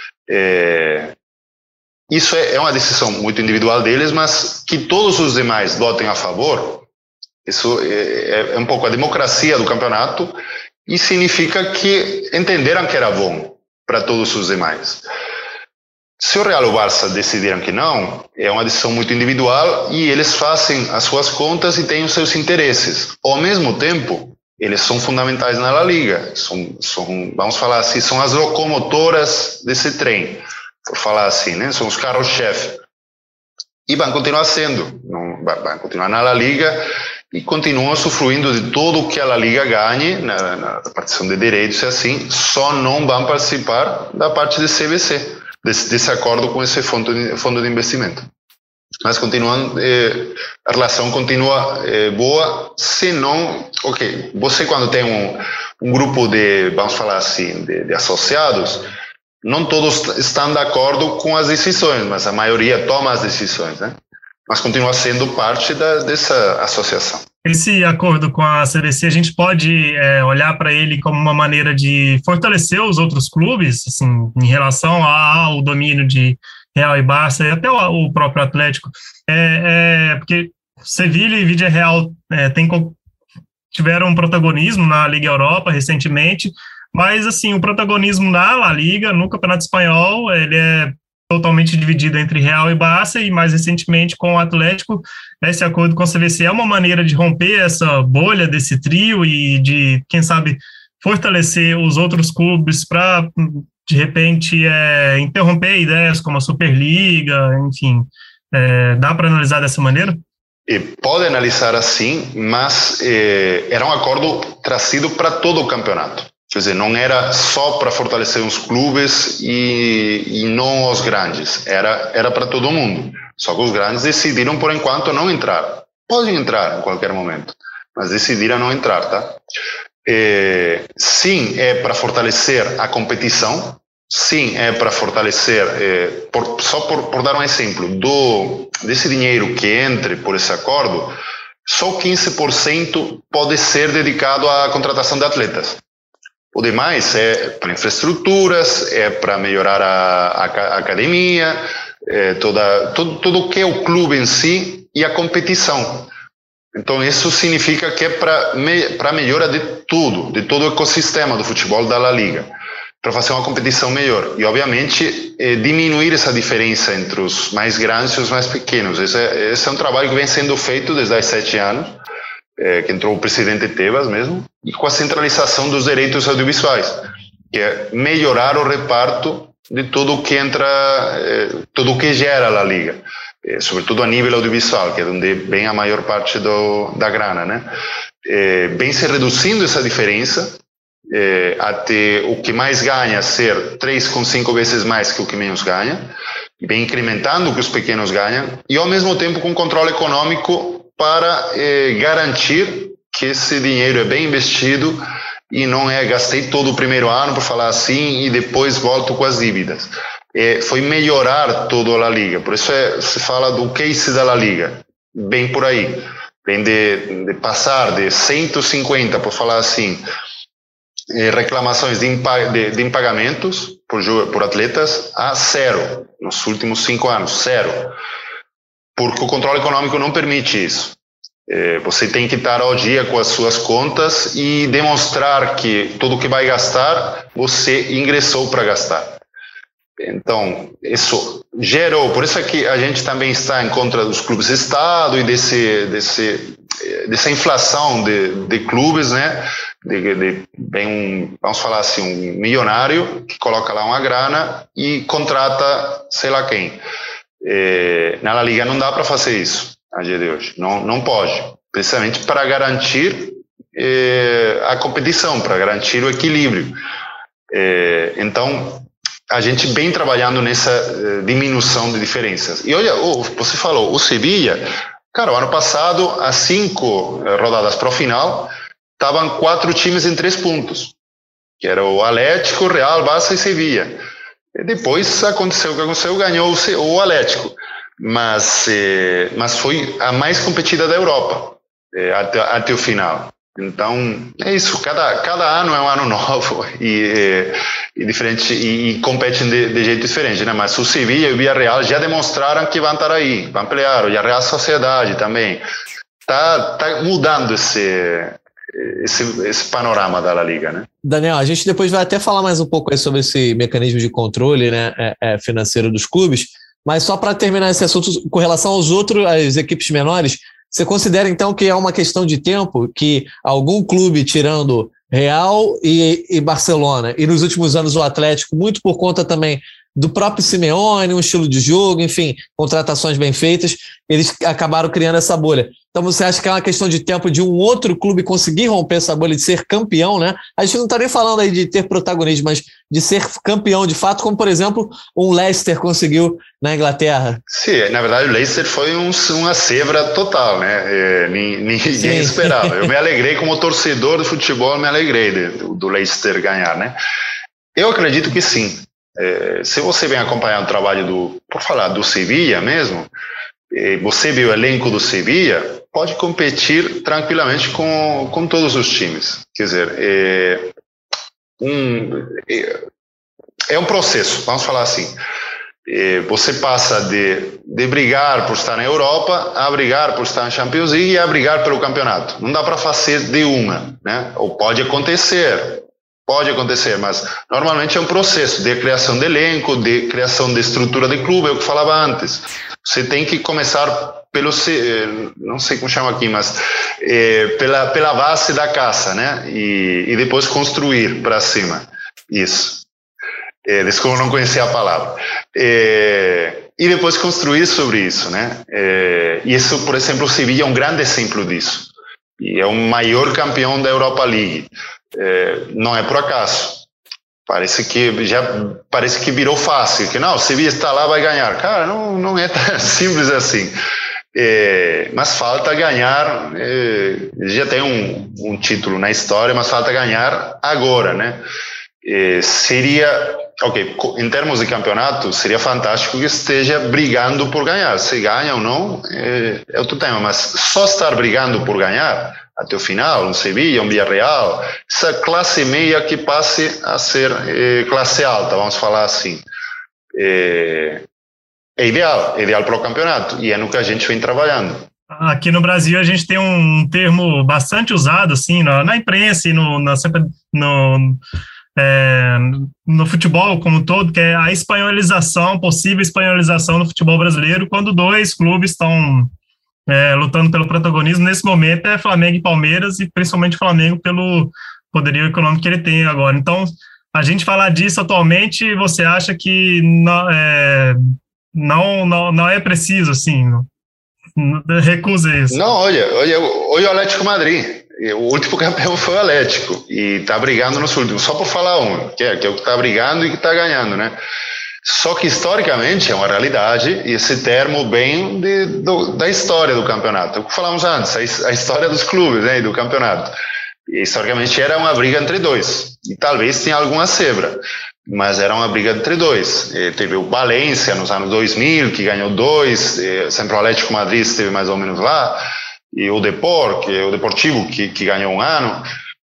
Eh, Isso é uma decisão muito individual deles, mas que todos os demais votem a favor, isso é, é um pouco a democracia do campeonato e significa que entenderam que era bom para todos os demais. Se o Real ou o Barça decidiram que não, é uma decisão muito individual e eles fazem as suas contas e têm os seus interesses. Ao mesmo tempo, eles são fundamentais na La Liga, são, são, vamos falar assim, são as locomotoras desse trem. Por falar assim, né? São os carros-chefe. E vão continuar sendo. Não, vão continuar na La Liga e continuam usufruindo de tudo o que a La Liga ganhe na, na partição de direitos e assim, só não vão participar da parte de C V C, desse, desse acordo com esse fundo de, fundo de investimento. Mas continuam, eh, a relação continua eh, boa, se não... Ok, você quando tem um, um grupo de, vamos falar assim, de, de associados... Não todos estão de acordo com as decisões, mas a maioria toma as decisões, né? Mas continua sendo parte da, dessa associação. Esse acordo com a C V C, a gente pode é, olhar para ele como uma maneira de fortalecer os outros clubes, assim, em relação ao domínio de Real e Barça, e até o, o próprio Atlético. É, é, porque Sevilha e Villarreal é, tem, tiveram um protagonismo na Liga Europa recentemente, mas, assim, o protagonismo na La Liga, no Campeonato Espanhol, ele é totalmente dividido entre Real e Barça, e mais recentemente com o Atlético, esse acordo com a C V C é uma maneira de romper essa bolha desse trio e de, quem sabe, fortalecer os outros clubes para, de repente, é, interromper ideias como a Superliga, enfim. É, dá para analisar dessa maneira? E pode analisar assim, mas eh, era um acordo trazido para todo o campeonato. Quer dizer, não era só para fortalecer os clubes e, e não os grandes, era, era para todo mundo. Só que os grandes decidiram, por enquanto, não entrar. Podem entrar em qualquer momento, mas decidiram não entrar, tá? É, sim, é para fortalecer a competição, sim, é para fortalecer, é, por, só por, por dar um exemplo, do, desse dinheiro que entre por esse acordo, só quinze por cento pode ser dedicado à contratação de atletas. O demais é para infraestruturas, é para melhorar a, a, a academia, é toda, tudo, tudo o que é o clube em si e a competição. Então, isso significa que é para me, para melhora de tudo, de todo o ecossistema do futebol da La Liga, para fazer uma competição melhor. E, obviamente, é, diminuir essa diferença entre os mais grandes e os mais pequenos. Esse é, esse é um trabalho que vem sendo feito desde há sete anos. É, que entrou o presidente Tebas mesmo, e com a centralização dos direitos audiovisuais, que é melhorar o reparto de tudo o que entra, é, tudo o que gera a La Liga, é, sobretudo a nível audiovisual, que é onde vem a maior parte do, da grana, né? É, vem se reduzindo essa diferença, é, até o que mais ganha ser três vírgula cinco vezes mais que o que menos ganha, vem incrementando o que os pequenos ganham, e ao mesmo tempo com controle econômico para eh, garantir que esse dinheiro é bem investido e não é gastei todo o primeiro ano, por falar assim, e depois volto com as dívidas. É, foi melhorar toda a La Liga, por isso é, se fala do case da La Liga, bem por aí, vem de, de passar de cento e cinquenta, por falar assim, reclamações de, de, de impagamentos por, por atletas a zero, nos últimos cinco anos, zero, porque o controle econômico não permite isso. É, você tem que estar ao dia com as suas contas e demonstrar que tudo que vai gastar, você ingressou para gastar. Então, isso gerou, por isso é que a gente também está em contra dos clubes de Estado e desse, desse, dessa inflação de, de clubes, né? De, de, bem um, vamos falar assim, um milionário que coloca lá uma grana e contrata sei lá quem. É, na La Liga não dá para fazer isso, a dia de hoje, não, não pode, precisamente para garantir é, a competição, para garantir o equilíbrio. É, então, a gente vem trabalhando nessa uh, diminuição de diferenças. E olha, oh, você falou, o Sevilla, cara, o ano passado, as cinco uh, rodadas para o final, estavam quatro times em três pontos, que era o Atlético, Real, Barça e Sevilla. E depois aconteceu o que aconteceu, ganhou o, o Atlético, mas, eh, mas foi a mais competida da Europa, eh, até, até o final. Então, é isso, cada, cada ano é um ano novo e, e, diferente, e, e competem de, de jeito diferente, né? Mas o Sevilla e o Villarreal já demonstraram que vão estar aí, vão pelear, e a Real Sociedade também. Está tá mudando esse, esse, esse panorama da La Liga, né? Daniel, a gente depois vai até falar mais um pouco aí sobre esse mecanismo de controle, né, é, é, financeiro dos clubes, mas só para terminar esse assunto, com relação aos outros, às equipes menores, você considera, então, que é uma questão de tempo que algum clube, tirando Real e, e Barcelona, e nos últimos anos o Atlético, muito por conta também do próprio Simeone, um estilo de jogo, enfim, contratações bem feitas, eles acabaram criando essa bolha. Então você acha que é uma questão de tempo de um outro clube conseguir romper essa bolha de ser campeão, né? A gente não está nem falando aí de ter protagonismo, mas de ser campeão de fato, como por exemplo um Leicester conseguiu na Inglaterra. Sim, na verdade o Leicester foi um, uma zebra total, né? É, ninguém Sim. esperava. Eu me alegrei como torcedor do futebol, me alegrei de, do Leicester ganhar, né? Eu acredito que sim. É, se você vem acompanhar o trabalho do, por falar do Sevilla mesmo, é, você viu o elenco do Sevilla, pode competir tranquilamente com, com todos os times. Quer dizer, é um, é, é um processo, vamos falar assim. É, você passa de, de brigar por estar na Europa a brigar por estar na Champions League e a brigar pelo campeonato. Não dá para fazer de uma, né? Ou pode acontecer. Pode acontecer, mas normalmente é um processo de criação de elenco, de criação de estrutura de clube, é o que falava antes. Você tem que começar pelo, não sei como chama aqui, mas é, pela, pela base da casa, né? E, e depois construir para cima. Isso. É, desculpa, não conhecia a palavra. É, e depois construir sobre isso, né? É, e isso, por exemplo, o Sevilla é um grande exemplo disso. E é o maior campeão da Europa League. É, não é por acaso. Parece que já parece que virou fácil, que não, o Sevilla está lá, vai ganhar. Cara, não, não é tão simples assim. É, mas falta ganhar. É, já tem um, um título na história, mas falta ganhar agora, né? É, seria, ok, em termos de campeonato, seria fantástico que esteja brigando por ganhar. Se ganha ou não é, é outro tema, mas só estar brigando por ganhar até o final, um Sevilla, um Villarreal, essa classe meia que passe a ser eh, classe alta, vamos falar assim. É, é ideal, é ideal para o campeonato, e é no que a gente vem trabalhando. Aqui no Brasil a gente tem um termo bastante usado assim, na, na imprensa e no, na, no, é, no futebol como um todo, que é a espanholização, possível espanholização do futebol brasileiro, quando dois clubes estão É, lutando pelo protagonismo. Nesse momento é Flamengo e Palmeiras, e principalmente Flamengo pelo poderio econômico que ele tem agora. Então, a gente falar disso atualmente, você acha que não é, não, não, não é preciso, assim, não, recusa isso? Não, olha, olha, olha o Atlético Madrid. O último campeão foi o Atlético, e está brigando nos últimos, só por falar um, que é, que é o que está brigando e que está ganhando, né? Só que historicamente é uma realidade, e esse termo vem de, do, da história do campeonato. O que falamos antes, a, a história dos clubes, né, e do campeonato. historicamente era uma briga entre dois, e talvez tenha alguma zebra, mas era uma briga entre dois. E teve o Valência nos anos dois mil, que ganhou dois, sempre o Atlético Madrid esteve mais ou menos lá, e o Depor, que é o Deportivo, que, que ganhou um ano,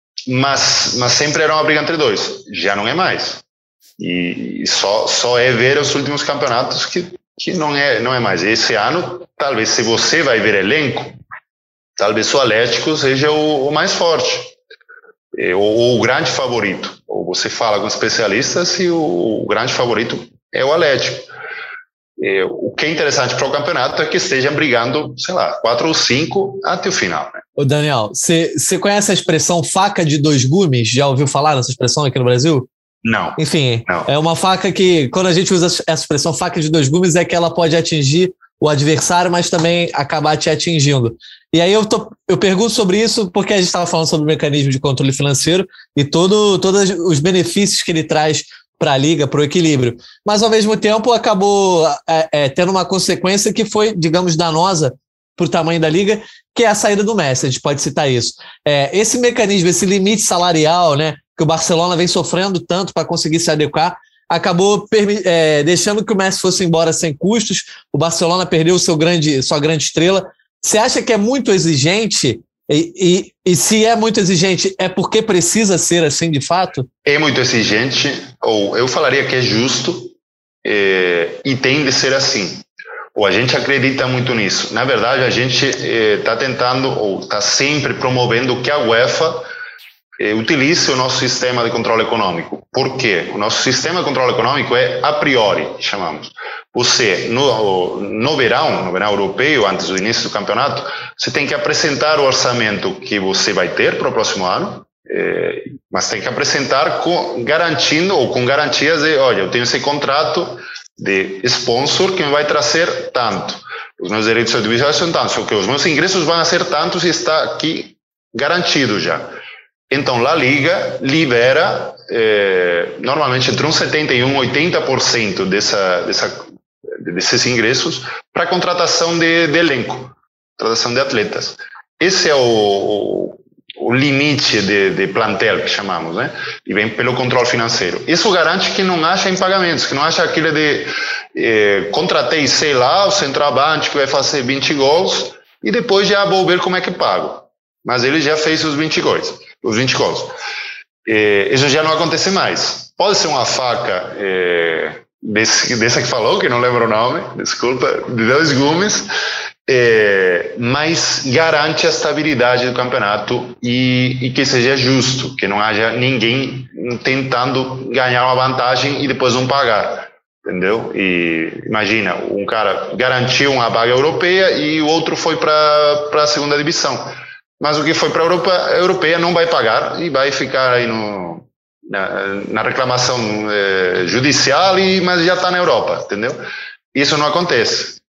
mas, mas sempre era uma briga entre dois, já não é mais. E, e só, só é ver os últimos campeonatos que, que não, é, não é mais. Esse ano, talvez, se você vai ver elenco, talvez o Atlético seja o, o mais forte, ou, ou o grande favorito. Ou você fala com especialistas e o, o grande favorito é o Atlético. E, o que é interessante para o campeonato é que estejam brigando, sei lá, quatro ou cinco até o final, né? Ô Daniel, você conhece a expressão faca de dois gumes? Já ouviu falar dessa expressão aqui no Brasil? Não. Enfim, não. É uma faca que, quando a gente usa essa expressão faca de dois gumes, é que ela pode atingir o adversário, mas também acabar te atingindo. E aí eu, tô, eu pergunto sobre isso porque a gente estava falando sobre o mecanismo de controle financeiro e todo, todos os benefícios que ele traz para a liga, para o equilíbrio. Mas, ao mesmo tempo, acabou é, é, tendo uma consequência que foi, digamos, danosa para o tamanho da liga, que é a saída do Messi. A gente pode citar isso. É, esse mecanismo, esse limite salarial, né, que o Barcelona vem sofrendo tanto para conseguir se adequar, acabou é, deixando que o Messi fosse embora sem custos. O Barcelona perdeu seu grande, sua grande estrela. Você acha que é muito exigente? E, e, e se é muito exigente, é porque precisa ser assim de fato? É muito exigente, ou eu falaria que é justo, é, e tem de ser assim. Ou a gente acredita muito nisso. Na verdade, a gente está é, tentando, ou está sempre promovendo que a UEFA é, utilize o nosso sistema de controle econômico. Por quê? O nosso sistema de controle econômico é a priori, chamamos. Você, no, no verão, no verão europeu, antes do início do campeonato, você tem que apresentar o orçamento que você vai ter para o próximo ano, é, mas tem que apresentar com, garantindo, ou com garantias de, olha, eu tenho esse contrato de sponsor que me vai trazer tanto. Os meus direitos audiovisuais são tantos, porque os meus ingressos vão ser tantos e está aqui garantido já. Então, a Liga libera eh, normalmente entre uns setenta e um por cento e oitenta por cento dessa, dessa, desses ingressos para contratação de, de elenco, contratação de atletas. Esse é o, o, o limite de, de plantel, que chamamos, né? E vem pelo controle financeiro. Isso garante que não haja impagamentos, que não haja aquilo de eh, contratei, sei lá, o centroavante que vai fazer vinte gols e depois já vou ver como é que pago. Mas ele já fez os vinte gols. Os vinte gols. Eh, isso já não acontece mais. Pode ser uma faca eh, desse, dessa que falou, que não lembro o nome, desculpa, de dois gumes, eh, mas garante a estabilidade do campeonato e, e que seja justo, que não haja ninguém tentando ganhar uma vantagem e depois não pagar. Entendeu? E imagina, um cara garantiu uma vaga europeia e o outro foi para a segunda divisão. Mas o que foi para a Europa, a europeia não vai pagar e vai ficar aí no, na, na reclamação eh, judicial, e, mas já está na Europa, entendeu? Isso não acontece.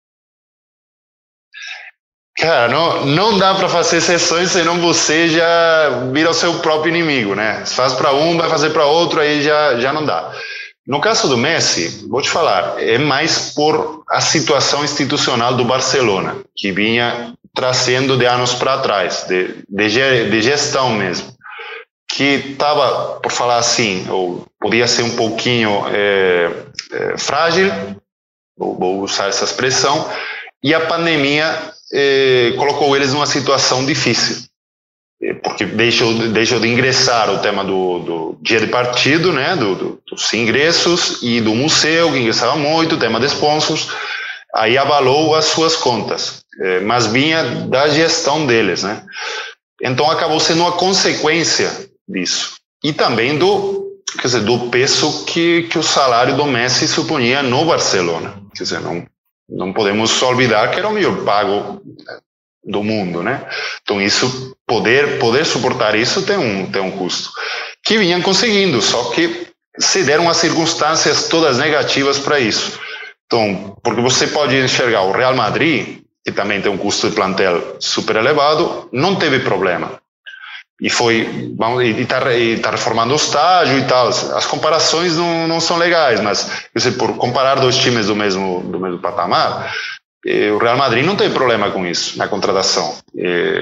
Cara, não, não dá para fazer exceções, senão você já vira o seu próprio inimigo, né? Se faz para um, vai fazer para outro, aí já, já não dá. No caso do Messi, vou te falar, é mais por a situação institucional do Barcelona, que vinha trazendo de anos para trás, de, de, de gestão mesmo, que estava, por falar assim, ou podia ser um pouquinho é, é, frágil, vou, vou usar essa expressão, e a pandemia é, colocou eles numa situação difícil, porque deixou, deixou de ingressar o tema do, do dia de partido, né, do, do, dos ingressos, e do museu, que ingressava muito, o tema de sponsors, aí abalou as suas contas, mas vinha da gestão deles, né? Então acabou sendo uma consequência disso. E também do, quer dizer, do peso que, que o salário do Messi supunha no Barcelona. Quer dizer, não, não podemos olvidar que era o melhor pago do mundo, né? Então isso, poder, poder suportar isso tem um, tem um custo. Que vinham conseguindo, só que se deram as circunstâncias todas negativas para isso. Então, porque você pode enxergar o Real Madrid, que também tem um custo de plantel super elevado, não teve problema. E foi, e está tá reformando o estádio e tal. As comparações não, não são legais, mas quer dizer, por comparar dois times do mesmo, do mesmo patamar, eh, o Real Madrid não tem problema com isso, na contratação. Eh,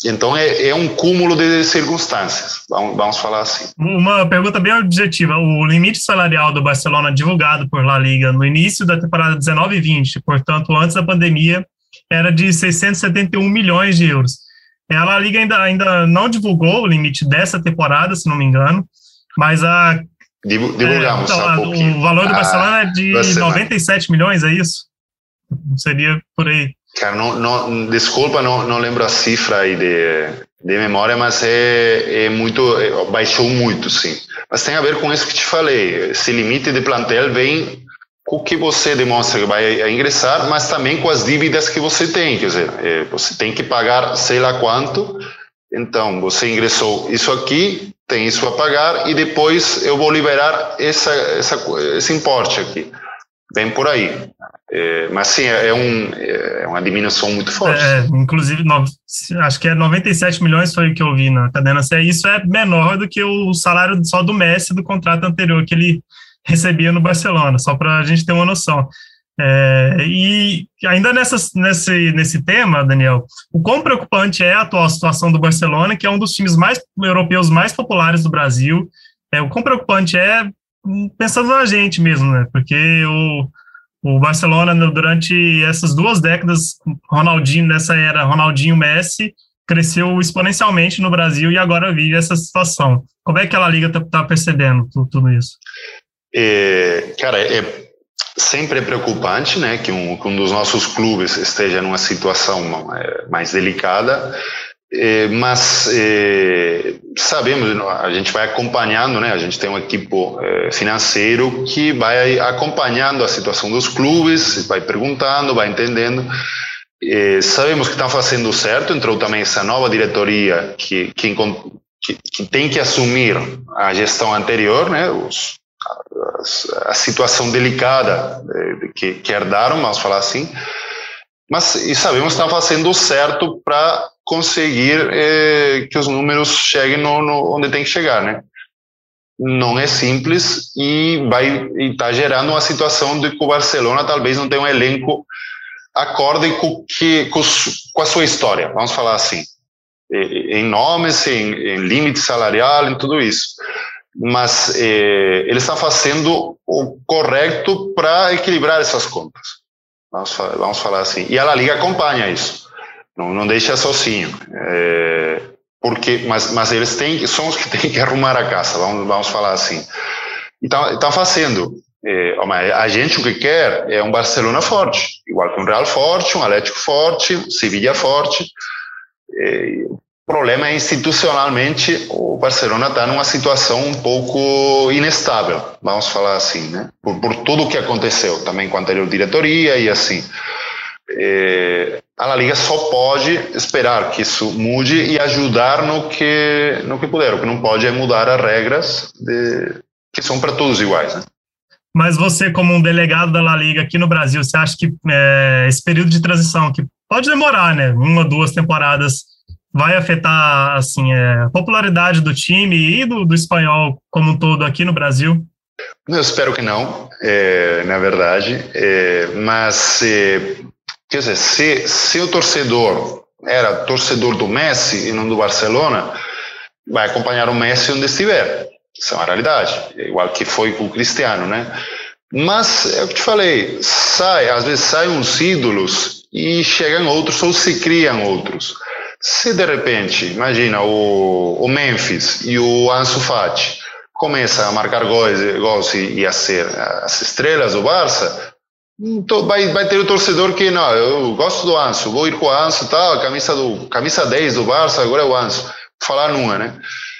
Então é, é um cúmulo de circunstâncias, vamos, vamos falar assim. Uma pergunta bem objetiva: o limite salarial do Barcelona divulgado por La Liga no início da temporada dezenove vinte, portanto antes da pandemia, era de seiscentos e setenta e um milhões de euros. A La Liga ainda, ainda não divulgou o limite dessa temporada, se não me engano, mas a divulgamos é, então, um pouquinho. O valor do ah, Barcelona é de noventa e sete milhões, é isso? Seria por aí. Cara, não, não, desculpa, não, não lembro a cifra aí de, de memória, mas é, é muito, é, baixou muito, sim. Mas tem a ver com isso que te falei. Esse limite de plantel vem com o que você demonstra que vai ingressar, mas também com as dívidas que você tem. Quer dizer, é, você tem que pagar sei lá quanto. Então, você ingressou isso aqui, tem isso a pagar, e depois eu vou liberar essa, essa, esse importe aqui. Bem por aí. É, mas sim, é, um, é uma diminuição muito forte. É, inclusive, no, acho que é noventa e sete milhões foi o que eu vi na cadena. Isso é menor do que o salário só do Messi do contrato anterior que ele recebia no Barcelona, só para a gente ter uma noção. É, e ainda nessa, nesse, nesse tema, Daniel, o quão preocupante é a atual situação do Barcelona, que é um dos times mais europeus mais populares do Brasil. É, o quão preocupante é pensando na gente mesmo, né? Porque o, o Barcelona, durante essas duas décadas, Ronaldinho, nessa era Ronaldinho-Messi, cresceu exponencialmente no Brasil e agora vive essa situação. Como é que a La Liga está tá percebendo tudo, tudo isso? É, cara, é sempre preocupante, né, que um, que um dos nossos clubes esteja numa situação é, mais delicada. É, mas é, sabemos, a gente vai acompanhando, né? A gente tem um equipe é, financeiro que vai acompanhando a situação dos clubes, vai perguntando, vai entendendo. É, sabemos que estão fazendo certo. Entrou também essa nova diretoria que, que, que, que tem que assumir a gestão anterior, né? Os, a, a situação delicada que, que herdaram, vamos falar assim. Mas e sabemos que estão fazendo certo para conseguir eh, que os números cheguem no, no, onde tem que chegar, né? Não é simples e vai estar tá gerando uma situação de que o Barcelona talvez não tenha um elenco acorde com, que, com, com a sua história, vamos falar assim, em nomes, em, em limite salarial, em tudo isso. Mas eh, ele está fazendo o correto para equilibrar essas contas. Vamos falar, vamos falar assim. E a La Liga acompanha isso. Não, não deixa sozinho. É, porque, mas, mas eles têm, são os que têm que arrumar a casa, vamos, vamos falar assim. Então, estão fazendo. É, a gente o que quer é um Barcelona forte. Igual que um Real forte, um Atlético forte, um Sevilla forte. É, o problema é, institucionalmente, o Barcelona está numa situação um pouco inestável, vamos falar assim, né? Por, por tudo o que aconteceu, também com a anterior diretoria e assim. É, a La Liga só pode esperar que isso mude e ajudar no que, no que puder. O que não pode é mudar as regras de, que são para todos iguais, né? Mas você, como um delegado da La Liga aqui no Brasil, você acha que é, esse período de transição, que pode demorar, né? Uma, duas temporadas, vai afetar assim, é, a popularidade do time e do, do espanhol como um todo aqui no Brasil? Eu espero que não, é, na verdade. É, mas, é, quer dizer, se, se o torcedor era torcedor do Messi e não do Barcelona, vai acompanhar o Messi onde estiver. Isso é uma realidade, igual que foi com o Cristiano, né? Mas, é o que te falei, sai, às vezes saem uns ídolos e chegam outros ou se criam outros. Se de repente, imagina, o, o Memphis e o Ansu Fati começam a marcar gols, gols e, e a ser as estrelas do Barça, então vai, vai ter o torcedor que, não, eu gosto do Ansu, vou ir com o Ansu, tal, a camisa, do, camisa dez do Barça, agora é o Ansu. Vou falar numa, né?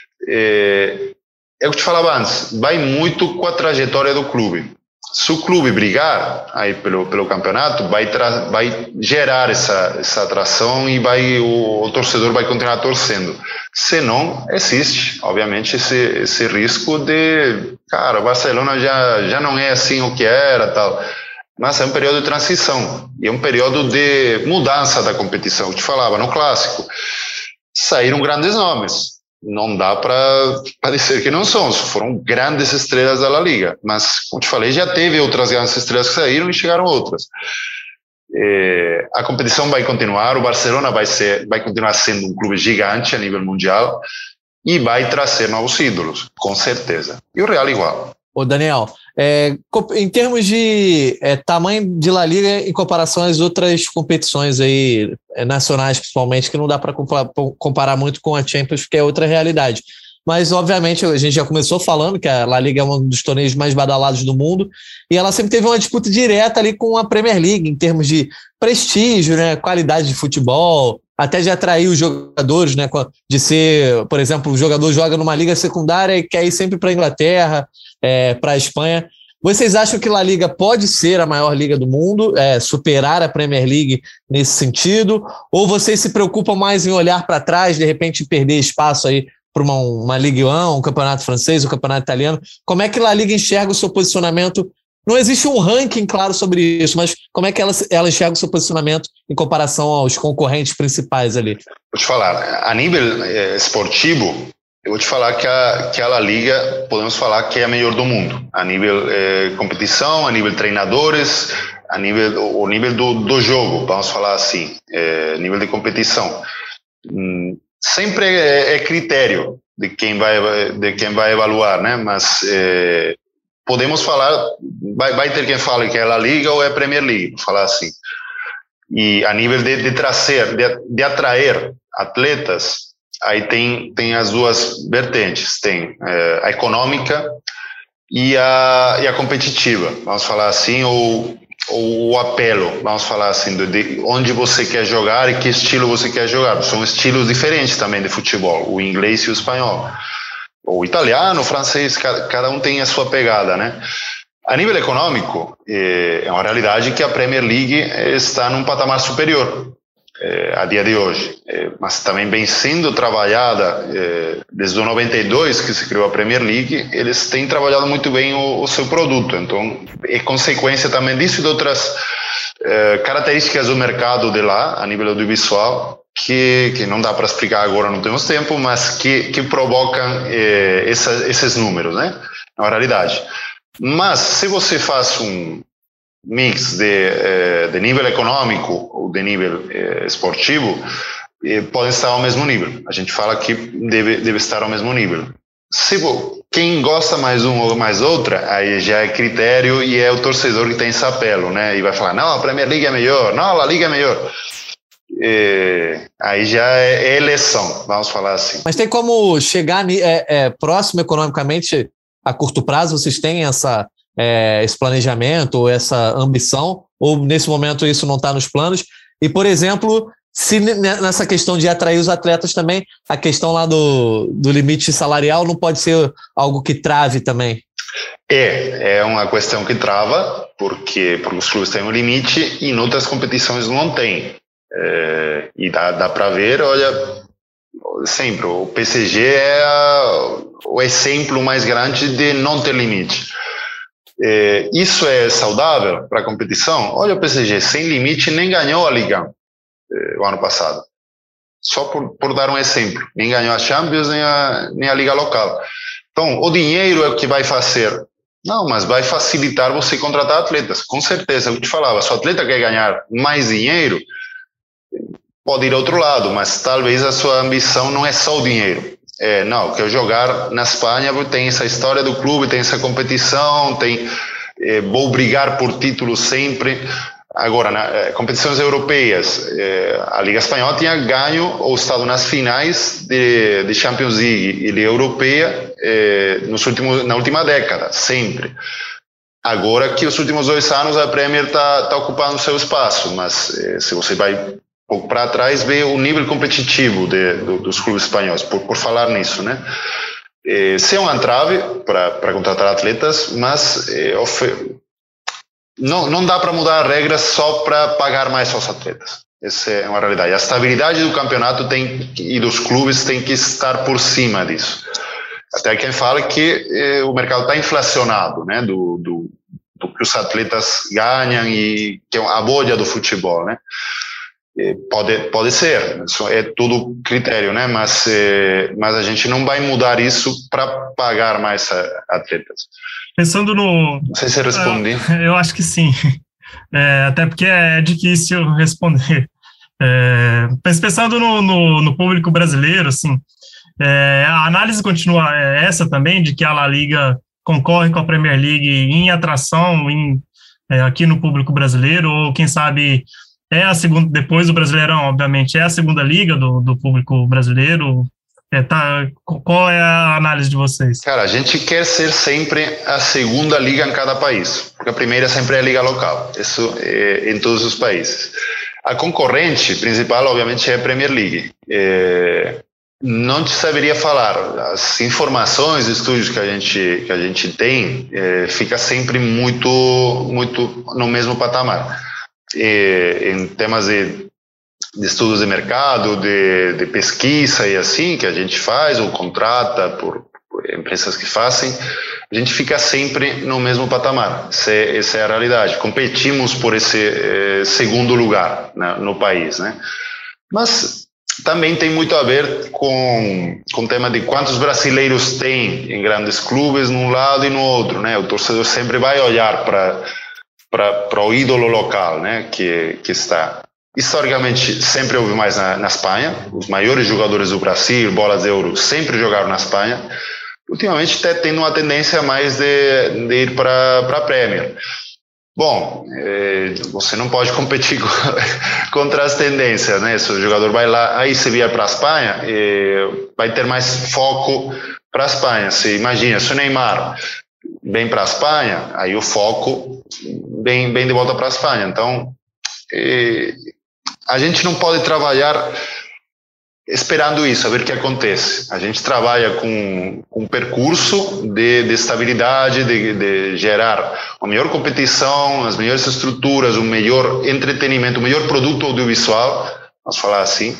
É, é o que te falava antes, vai muito com a trajetória do clube. Se o clube brigar aí pelo, pelo campeonato, vai, tra- vai gerar essa, essa atração e vai, o, o torcedor vai continuar torcendo. Se não, existe, obviamente, esse, esse risco de, cara, o Barcelona já, já não é assim o que era, tal. Mas é um período de transição e é um período de mudança da competição. Eu te falava, no Clássico, saíram grandes nomes. Não dá para dizer que não são, foram grandes estrelas da La Liga, mas, como te falei, já teve outras grandes estrelas que saíram e chegaram outras. É, a competição vai continuar, o Barcelona vai, ser, vai continuar sendo um clube gigante a nível mundial e vai trazer novos ídolos, com certeza. E o Real igual. Ô Daniel, é, em termos de é, tamanho de La Liga em comparação às outras competições aí, é, nacionais principalmente, que não dá para comparar muito com a Champions, porque é outra realidade. Mas, obviamente, a gente já começou falando que a La Liga é um dos torneios mais badalados do mundo e ela sempre teve uma disputa direta ali com a Premier League, em termos de prestígio, né, qualidade de futebol, até de atrair os jogadores, né, de ser, por exemplo, o jogador joga numa liga secundária e quer ir sempre para a Inglaterra, é, para a Espanha. Vocês acham que a La Liga pode ser a maior liga do mundo, é, superar a Premier League nesse sentido? Ou vocês se preocupam mais em olhar para trás, de repente perder espaço aí para uma, uma Ligue um, um campeonato francês, um campeonato italiano? Como é que a La Liga enxerga o seu posicionamento? Não existe um ranking claro sobre isso, mas como é que ela, ela enxerga o seu posicionamento em comparação aos concorrentes principais ali? Vou te falar, a nível eh, esportivo, eu vou te falar que a, que a La Liga, podemos falar que é a melhor do mundo. A nível eh, competição, a nível treinadores, a nível, o nível do, do jogo, vamos falar assim, eh, nível de competição. Hum, sempre é, é critério de quem vai, de quem vai evaluar, né? Mas eh, podemos falar, vai, vai ter quem fale que é a La Liga ou é a Premier League, vou falar assim. E a nível de, de trazer, de, de atrair atletas, aí tem, tem as duas vertentes, tem é, a econômica e a, e a competitiva, vamos falar assim, ou, ou o apelo, vamos falar assim, de, de onde você quer jogar e que estilo você quer jogar. São estilos diferentes também de futebol, o inglês e o espanhol, o italiano, o francês, cada, cada um tem a sua pegada, né? A nível econômico, é uma realidade que a Premier League está num patamar superior é, a dia de hoje, é, mas também bem sendo trabalhada é, desde o noventa e dois que se criou a Premier League, eles têm trabalhado muito bem o, o seu produto, então é consequência também disso e de outras é, características do mercado de lá, a nível audiovisual, que, que não dá para explicar agora, não temos tempo, mas que, que provocam é, essa, esses números, né? É uma realidade. Mas se você faz um mix de, de nível econômico ou de nível esportivo, podem estar ao mesmo nível. A gente fala que deve, deve estar ao mesmo nível. Se quem gosta mais um ou mais outra, aí já é critério e é o torcedor que tem esse apelo, né? E vai falar, não, a Premier League é melhor, não, a La Liga é melhor. É, aí já é eleição, vamos falar assim. Mas tem como chegar é, é, próximo economicamente a curto prazo? Vocês têm essa, é, esse planejamento ou essa ambição? Ou nesse momento isso não está nos planos? E, por exemplo, se nessa questão de atrair os atletas também, a questão lá do, do limite salarial não pode ser algo que trave também? É, é uma questão que trava, porque, porque os clubes têm um limite e em outras competições não tem. É, e dá, dá para ver, olha, sempre, o P S G é a, o exemplo mais grande de não ter limite. É, isso é saudável para a competição? Olha, o P S G sem limite nem ganhou a Liga é, o ano passado. Só por, por dar um exemplo. Nem ganhou a Champions, nem a, nem a Liga local. Então, o dinheiro é o que vai fazer. Não, mas vai facilitar você contratar atletas. Com certeza, eu te falava, se o atleta quer ganhar mais dinheiro, pode ir ao outro lado, mas talvez a sua ambição não é só o dinheiro. É, não, quero jogar na Espanha, tem essa história do clube, tem essa competição, tem, é, vou brigar por títulos sempre. Agora, na, é, competições europeias, é, a Liga Espanhola tinha ganho ou estado nas finais de, de Champions League e Liga Europeia é, nos últimos, na última década, sempre. Agora que os últimos dois anos a Premier está tá ocupando o seu espaço, mas é, se você vai um pouco para trás, vê o nível competitivo de, do, dos clubes espanhóis, por, por falar nisso, né? É, se é um entrave para contratar atletas, mas é, ofer... não, não dá para mudar a regra só para pagar mais aos atletas. Essa é uma realidade. A estabilidade do campeonato tem, e dos clubes tem que estar por cima disso. Até quem fala que eh, o mercado está inflacionado, né, do, do, do que os atletas ganham e que é a bolha do futebol, né? Eh, pode, pode ser, isso é tudo critério, né? Mas, eh, mas a gente não vai mudar isso para pagar mais a, atletas. Pensando no... Não sei se respondi. Eu acho que sim. É, até porque é difícil responder. É, mas pensando no, no, no público brasileiro, assim, é, a análise continua essa também, de que a La Liga concorre com a Premier League em atração em, é, aqui no público brasileiro, ou quem sabe é a segunda, depois do Brasileirão, obviamente, é a segunda liga do, do público brasileiro. É, tá, qual é a análise de vocês? Cara, a gente quer ser sempre a segunda liga em cada país, porque a primeira sempre é a liga local, isso é em todos os países. A concorrente principal, obviamente, é a Premier League. É, não te saberia falar, as informações, estudos que a gente, que a gente tem, é, fica sempre muito, muito no mesmo patamar. É, em temas de, de estudos de mercado, de, de pesquisa e assim, que a gente faz ou contrata por, por empresas que fazem, a gente fica sempre no mesmo patamar. Essa é, essa é a realidade. Competimos por esse eh, segundo lugar, né, no país, né? Mas também tem muito a ver com, com o tema de quantos brasileiros tem em grandes clubes num lado e no outro, né? O torcedor sempre vai olhar para para o ídolo local, né? Que, que está... Historicamente, sempre houve mais na, na Espanha. Os maiores jogadores do Brasil, bolas de ouro, sempre jogaram na Espanha. Ultimamente está tendo uma tendência mais de, de ir para a Premier. Bom, é, você não pode competir com, contra as tendências, né? Se o jogador vai lá, aí se vier para a Espanha, é, vai ter mais foco para a Espanha. Se imagina, se o Neymar vem para a Espanha, aí o foco vem, vem de volta para a Espanha. Então, é, a gente não pode trabalhar esperando isso, a ver o que acontece. A gente trabalha com, com um percurso de, de estabilidade, de, de gerar a melhor competição, as melhores estruturas, o melhor entretenimento, o melhor produto audiovisual, vamos falar assim.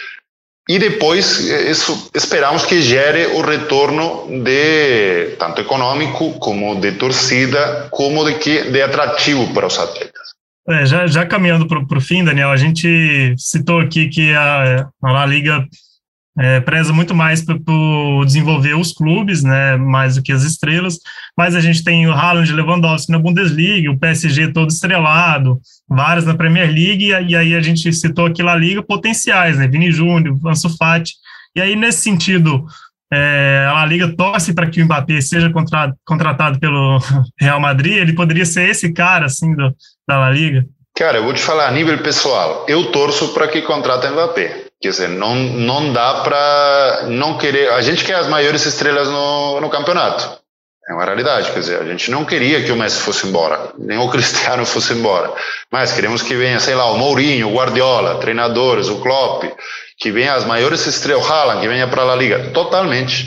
E depois isso, esperamos que gere o retorno de tanto econômico como de torcida, como de, que, de atrativo para os atletas. É, já, já caminhando para o fim, Daniel, a gente citou aqui que a, a La Liga é, preza muito mais por desenvolver os clubes, né, mais do que as estrelas, mas a gente tem o Haaland, Lewandowski na Bundesliga, o P S G todo estrelado, vários na Premier League, e aí a gente citou aqui La Liga potenciais, né, Vini Júnior, Ansu Fati, e aí nesse sentido... É, a La Liga torce para que o Mbappé seja contra, contratado pelo Real Madrid. Ele poderia ser esse cara assim do, da La Liga? Cara, eu vou te falar a nível pessoal, eu torço para que contrate o Mbappé. Quer dizer, não, não dá para não querer... A gente quer as maiores estrelas no, no campeonato. É uma realidade, quer dizer, a gente não queria que o Messi fosse embora, nem o Cristiano fosse embora, mas queremos que venha, sei lá, o Mourinho, o Guardiola, treinadores, o Klopp, que venha as maiores estrelas, o Haaland, que venha para a La Liga, totalmente.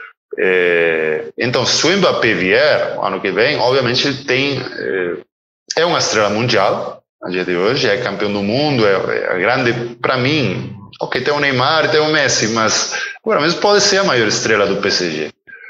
É, então, se o Mbappé vier, ano que vem, obviamente ele tem, é, é uma estrela mundial, a dia de hoje, é campeão do mundo, é, é grande, para mim, ok, tem o Neymar, tem o Messi, mas agora mesmo pode ser a maior estrela do P S G.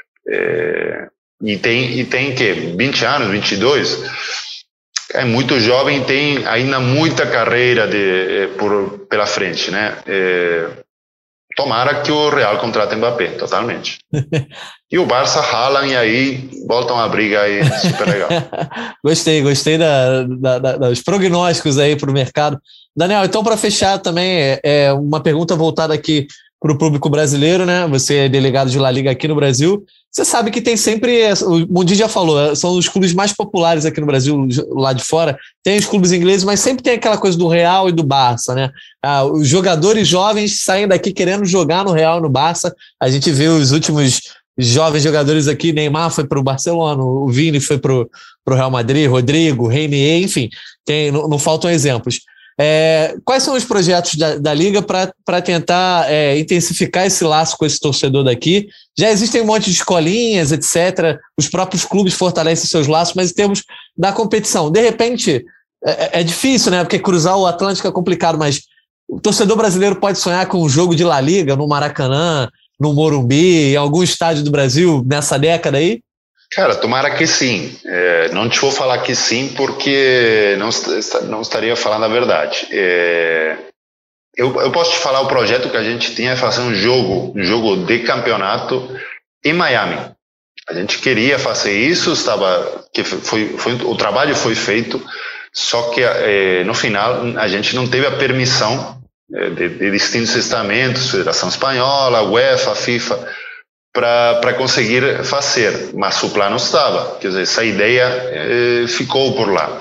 É, e tem, e tem que vinte anos, vinte e dois, é muito jovem, tem ainda muita carreira de, por, pela frente, né? É, tomara que o Real contrate Mbappé, totalmente. E o Barça, Haaland, e aí voltam a briga aí, super legal. Gostei, gostei da, da, da, dos prognósticos aí para o mercado. Daniel, então para fechar também, é, é uma pergunta voltada aqui para o público brasileiro, né? Você é delegado de La Liga aqui no Brasil. Você sabe que tem sempre, o Mundi já falou, são os clubes mais populares aqui no Brasil, lá de fora. Tem os clubes ingleses, mas sempre tem aquela coisa do Real e do Barça, né? Ah, os jogadores jovens saem daqui querendo jogar no Real e no Barça. A gente vê os últimos jovens jogadores aqui, Neymar foi para o Barcelona, o Vini foi para o Real Madrid, Rodrigo, Reinier, enfim, tem, não, não faltam exemplos. É, quais são os projetos da, da Liga para tentar é, intensificar esse laço com esse torcedor daqui? Já existem um monte de escolinhas, etcétera. Os próprios clubes fortalecem seus laços, mas em termos da competição, de repente, é, é difícil, né? Porque cruzar o Atlântico é complicado, mas o torcedor brasileiro pode sonhar com um jogo de La Liga no Maracanã, no Morumbi, em algum estádio do Brasil nessa década aí? Cara, tomara que sim. É, não te vou falar que sim, porque não, não estaria falando a verdade. É, eu, eu posso te falar o projeto que a gente tinha, fazer um jogo, um jogo de campeonato em Miami. A gente queria fazer isso, estava, que foi, foi, o trabalho foi feito, Só que eh, no final a gente não teve a permissão eh, de, de distintos estamentos, Federação Espanhola, UEFA, FIFA, para conseguir fazer, mas o plano estava, quer dizer, essa ideia eh, ficou por lá.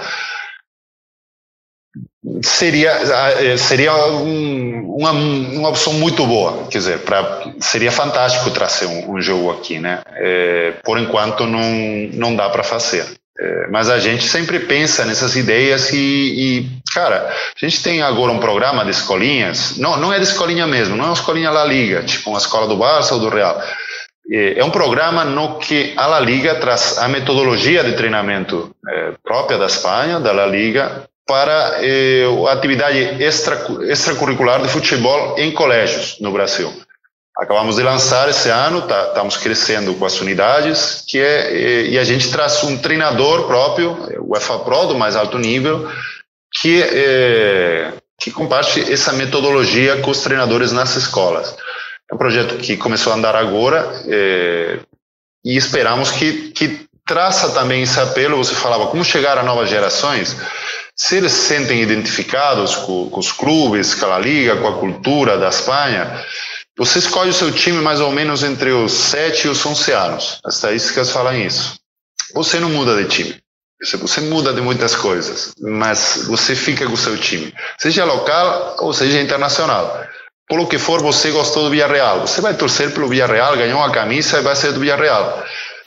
Seria, seria um, uma, uma opção muito boa, quer dizer, pra, seria fantástico trazer um, um jogo aqui, né? É, por enquanto não, não dá para fazer. É, mas a gente sempre pensa nessas ideias e, e, cara, a gente tem agora um programa de escolinhas, não, não é de escolinha mesmo, não é uma escolinha La Liga, tipo uma escola do Barça ou do Real. É, é um programa no que a La Liga traz a metodologia de treinamento é, própria da Espanha, da La Liga, para eh, a atividade extra, extracurricular de futebol em colégios no Brasil. Acabamos de lançar esse ano, tá, estamos crescendo com as unidades, que é, eh, e a gente traz um treinador próprio, o UEFA Pro do mais alto nível, que, eh, que compartilha essa metodologia com os treinadores nas escolas. É um projeto que começou a andar agora eh, e esperamos que, que traça também esse apelo. Você falava, como chegar a novas gerações? Se eles se sentem identificados com, com os clubes, com a Liga, com a cultura da Espanha, você escolhe o seu time mais ou menos entre os sete e os onze anos. As estatísticas falam isso. Você não muda de time. Você muda de muitas coisas, mas você fica com o seu time. Seja local ou seja internacional. Pelo que for, você gostou do Villarreal. Você vai torcer pelo Villarreal, ganhou uma camisa e vai ser do Villarreal.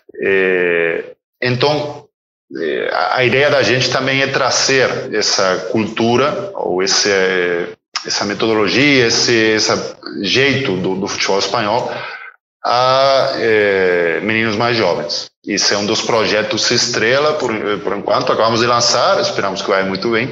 É, então, a ideia da gente também é trazer essa cultura, ou esse, essa metodologia, esse, esse jeito do, do futebol espanhol a é, meninos mais jovens. Esse é um dos projetos estrela, por, por enquanto, acabamos de lançar, esperamos que vai muito bem,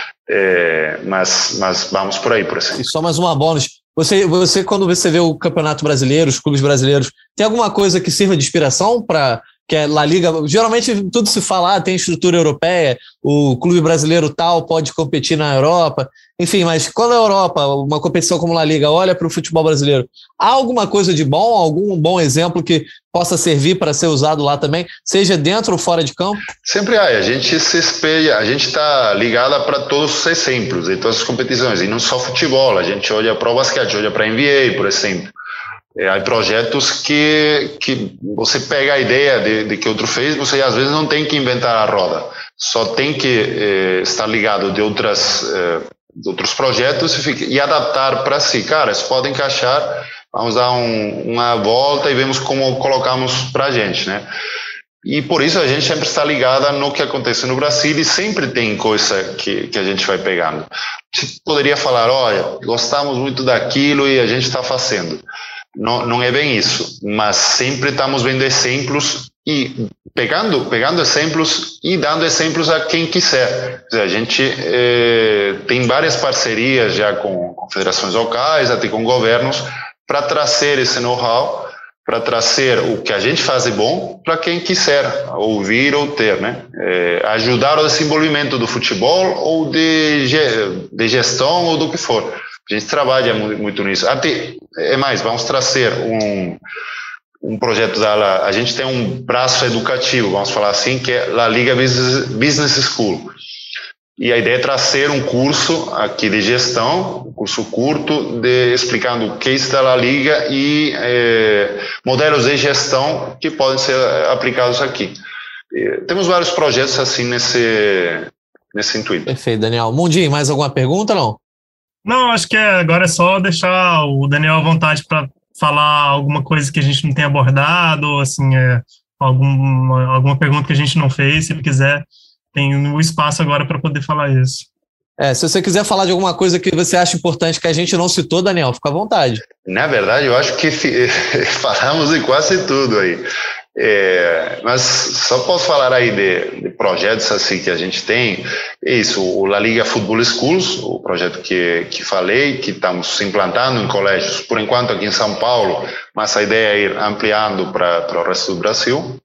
é, mas, mas vamos por aí, por exemplo. E só mais uma bônus. Você, você, quando você vê o Campeonato Brasileiro, os clubes brasileiros, tem alguma coisa que sirva de inspiração para... que é La Liga, geralmente tudo se fala, ah, tem estrutura europeia, o clube brasileiro tal pode competir na Europa, enfim, mas quando a Europa, uma competição como La Liga, olha para o futebol brasileiro, há alguma coisa de bom, algum bom exemplo que possa servir para ser usado lá também, seja dentro ou fora de campo? Sempre há, a gente se espelha, a gente está ligada para todos os exemplos de todas as competições, e não só futebol, a gente olha para o basquete, olha para a N B A, por exemplo. É, há projetos que, que você pega a ideia de, de que outro fez, você às vezes não tem que inventar a roda, só tem que eh, estar ligado de, outras, eh, de outros projetos e, fica, e adaptar para si. Cara, isso pode encaixar, vamos dar um, uma volta e vemos como colocamos para a gente, né? E por isso a gente sempre está ligada no que acontece no Brasil e sempre tem coisa que, que a gente vai pegando. Você poderia falar, olha, gostamos muito daquilo e a gente está fazendo. Não, não é bem isso, mas sempre estamos vendo exemplos e pegando, pegando exemplos e dando exemplos a quem quiser. Quer dizer, a gente eh, tem várias parcerias já com, com federações locais, até com governos, para trazer esse know-how, para trazer o que a gente faz de bom para quem quiser ouvir ou ter, né? Eh, ajudar o desenvolvimento do futebol ou de, de gestão ou do que for. A gente trabalha muito nisso. Até, é mais, vamos trazer um, um projeto da... A gente tem um braço educativo, vamos falar assim, que é La Liga Business, Business School. E a ideia é trazer um curso aqui de gestão, um curso curto, de, explicando o case da La Liga e eh, modelos de gestão que podem ser aplicados aqui. E temos vários projetos assim nesse, nesse intuito. Perfeito, Daniel. Mundinho, mais alguma pergunta, não? Não, acho que é, agora é só deixar o Daniel à vontade para falar alguma coisa que a gente não tenha abordado, ou assim, é, alguma, alguma pergunta que a gente não fez, se ele quiser, tem o espaço agora para poder falar isso. É, se você quiser falar de alguma coisa que você acha importante que a gente não citou, Daniel, fica à vontade. Na verdade, eu acho que falamos de quase tudo aí. É, mas só posso falar aí de, de projetos assim que a gente tem. É isso, o La Liga Football Schools, o projeto que, que falei, que estamos implantando em colégios, por enquanto aqui em São Paulo, mas a ideia é ir ampliando para o resto do Brasil.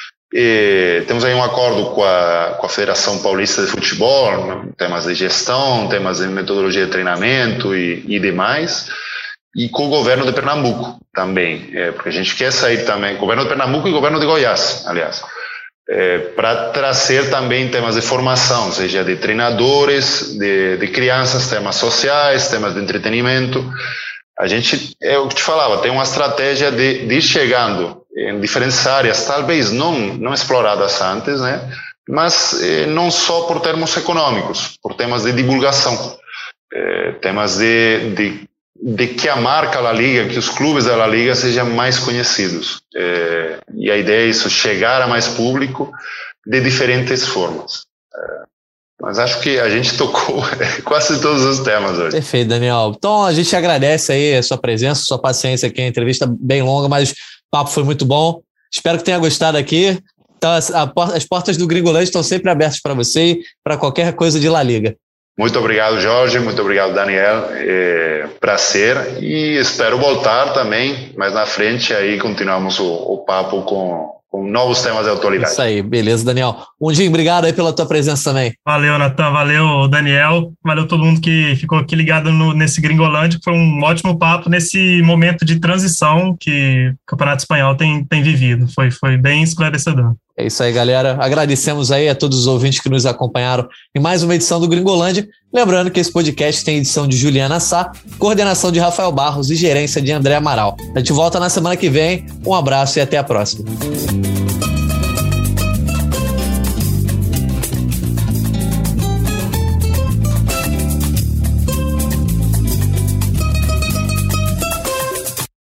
E temos aí um acordo com a, com a Federação Paulista de Futebol, né, temas de gestão, temas de metodologia de treinamento e, e demais. E com o governo de Pernambuco também, é, porque a gente quer sair também, governo de Pernambuco e governo de Goiás, aliás, é, para trazer também temas de formação, seja de treinadores, de, de crianças, temas sociais, temas de entretenimento. A gente, é o que te falava, tem uma estratégia de, de ir chegando em diferentes áreas, talvez não, não exploradas antes, né? Mas eh, não só por termos econômicos, por temas de divulgação, eh, temas de, de, de que a marca La Liga, que os clubes da La Liga sejam mais conhecidos. Eh, e a ideia é isso, chegar a mais público de diferentes formas. Eh, mas acho que a gente tocou quase todos os temas hoje. Perfeito, Daniel. Então a gente agradece aí a sua presença, a sua paciência aqui, a entrevista bem longa, mas o papo foi muito bom. Espero que tenha gostado aqui. Então, as, a, as portas do Gringolândia estão sempre abertas para você e para qualquer coisa de La Liga. Muito obrigado, Jorge. Muito obrigado, Daniel. É, prazer. E espero voltar também, mais na frente, aí continuamos o, o papo com, com novos temas de atualidade. Isso aí, beleza, Daniel. Mundinho, obrigado aí pela tua presença também. Valeu, Natan. Valeu, Daniel. Valeu todo mundo que ficou aqui ligado no, nesse Gringolândia. Foi um ótimo papo nesse momento de transição que o Campeonato Espanhol tem, tem vivido. Foi, foi bem esclarecedor. É isso aí, galera. Agradecemos aí a todos os ouvintes que nos acompanharam em mais uma edição do Gringolândia. Lembrando que esse podcast tem edição de Juliana Sá, coordenação de Rafael Barros e gerência de André Amaral. A gente volta na semana que vem. Um abraço e até a próxima.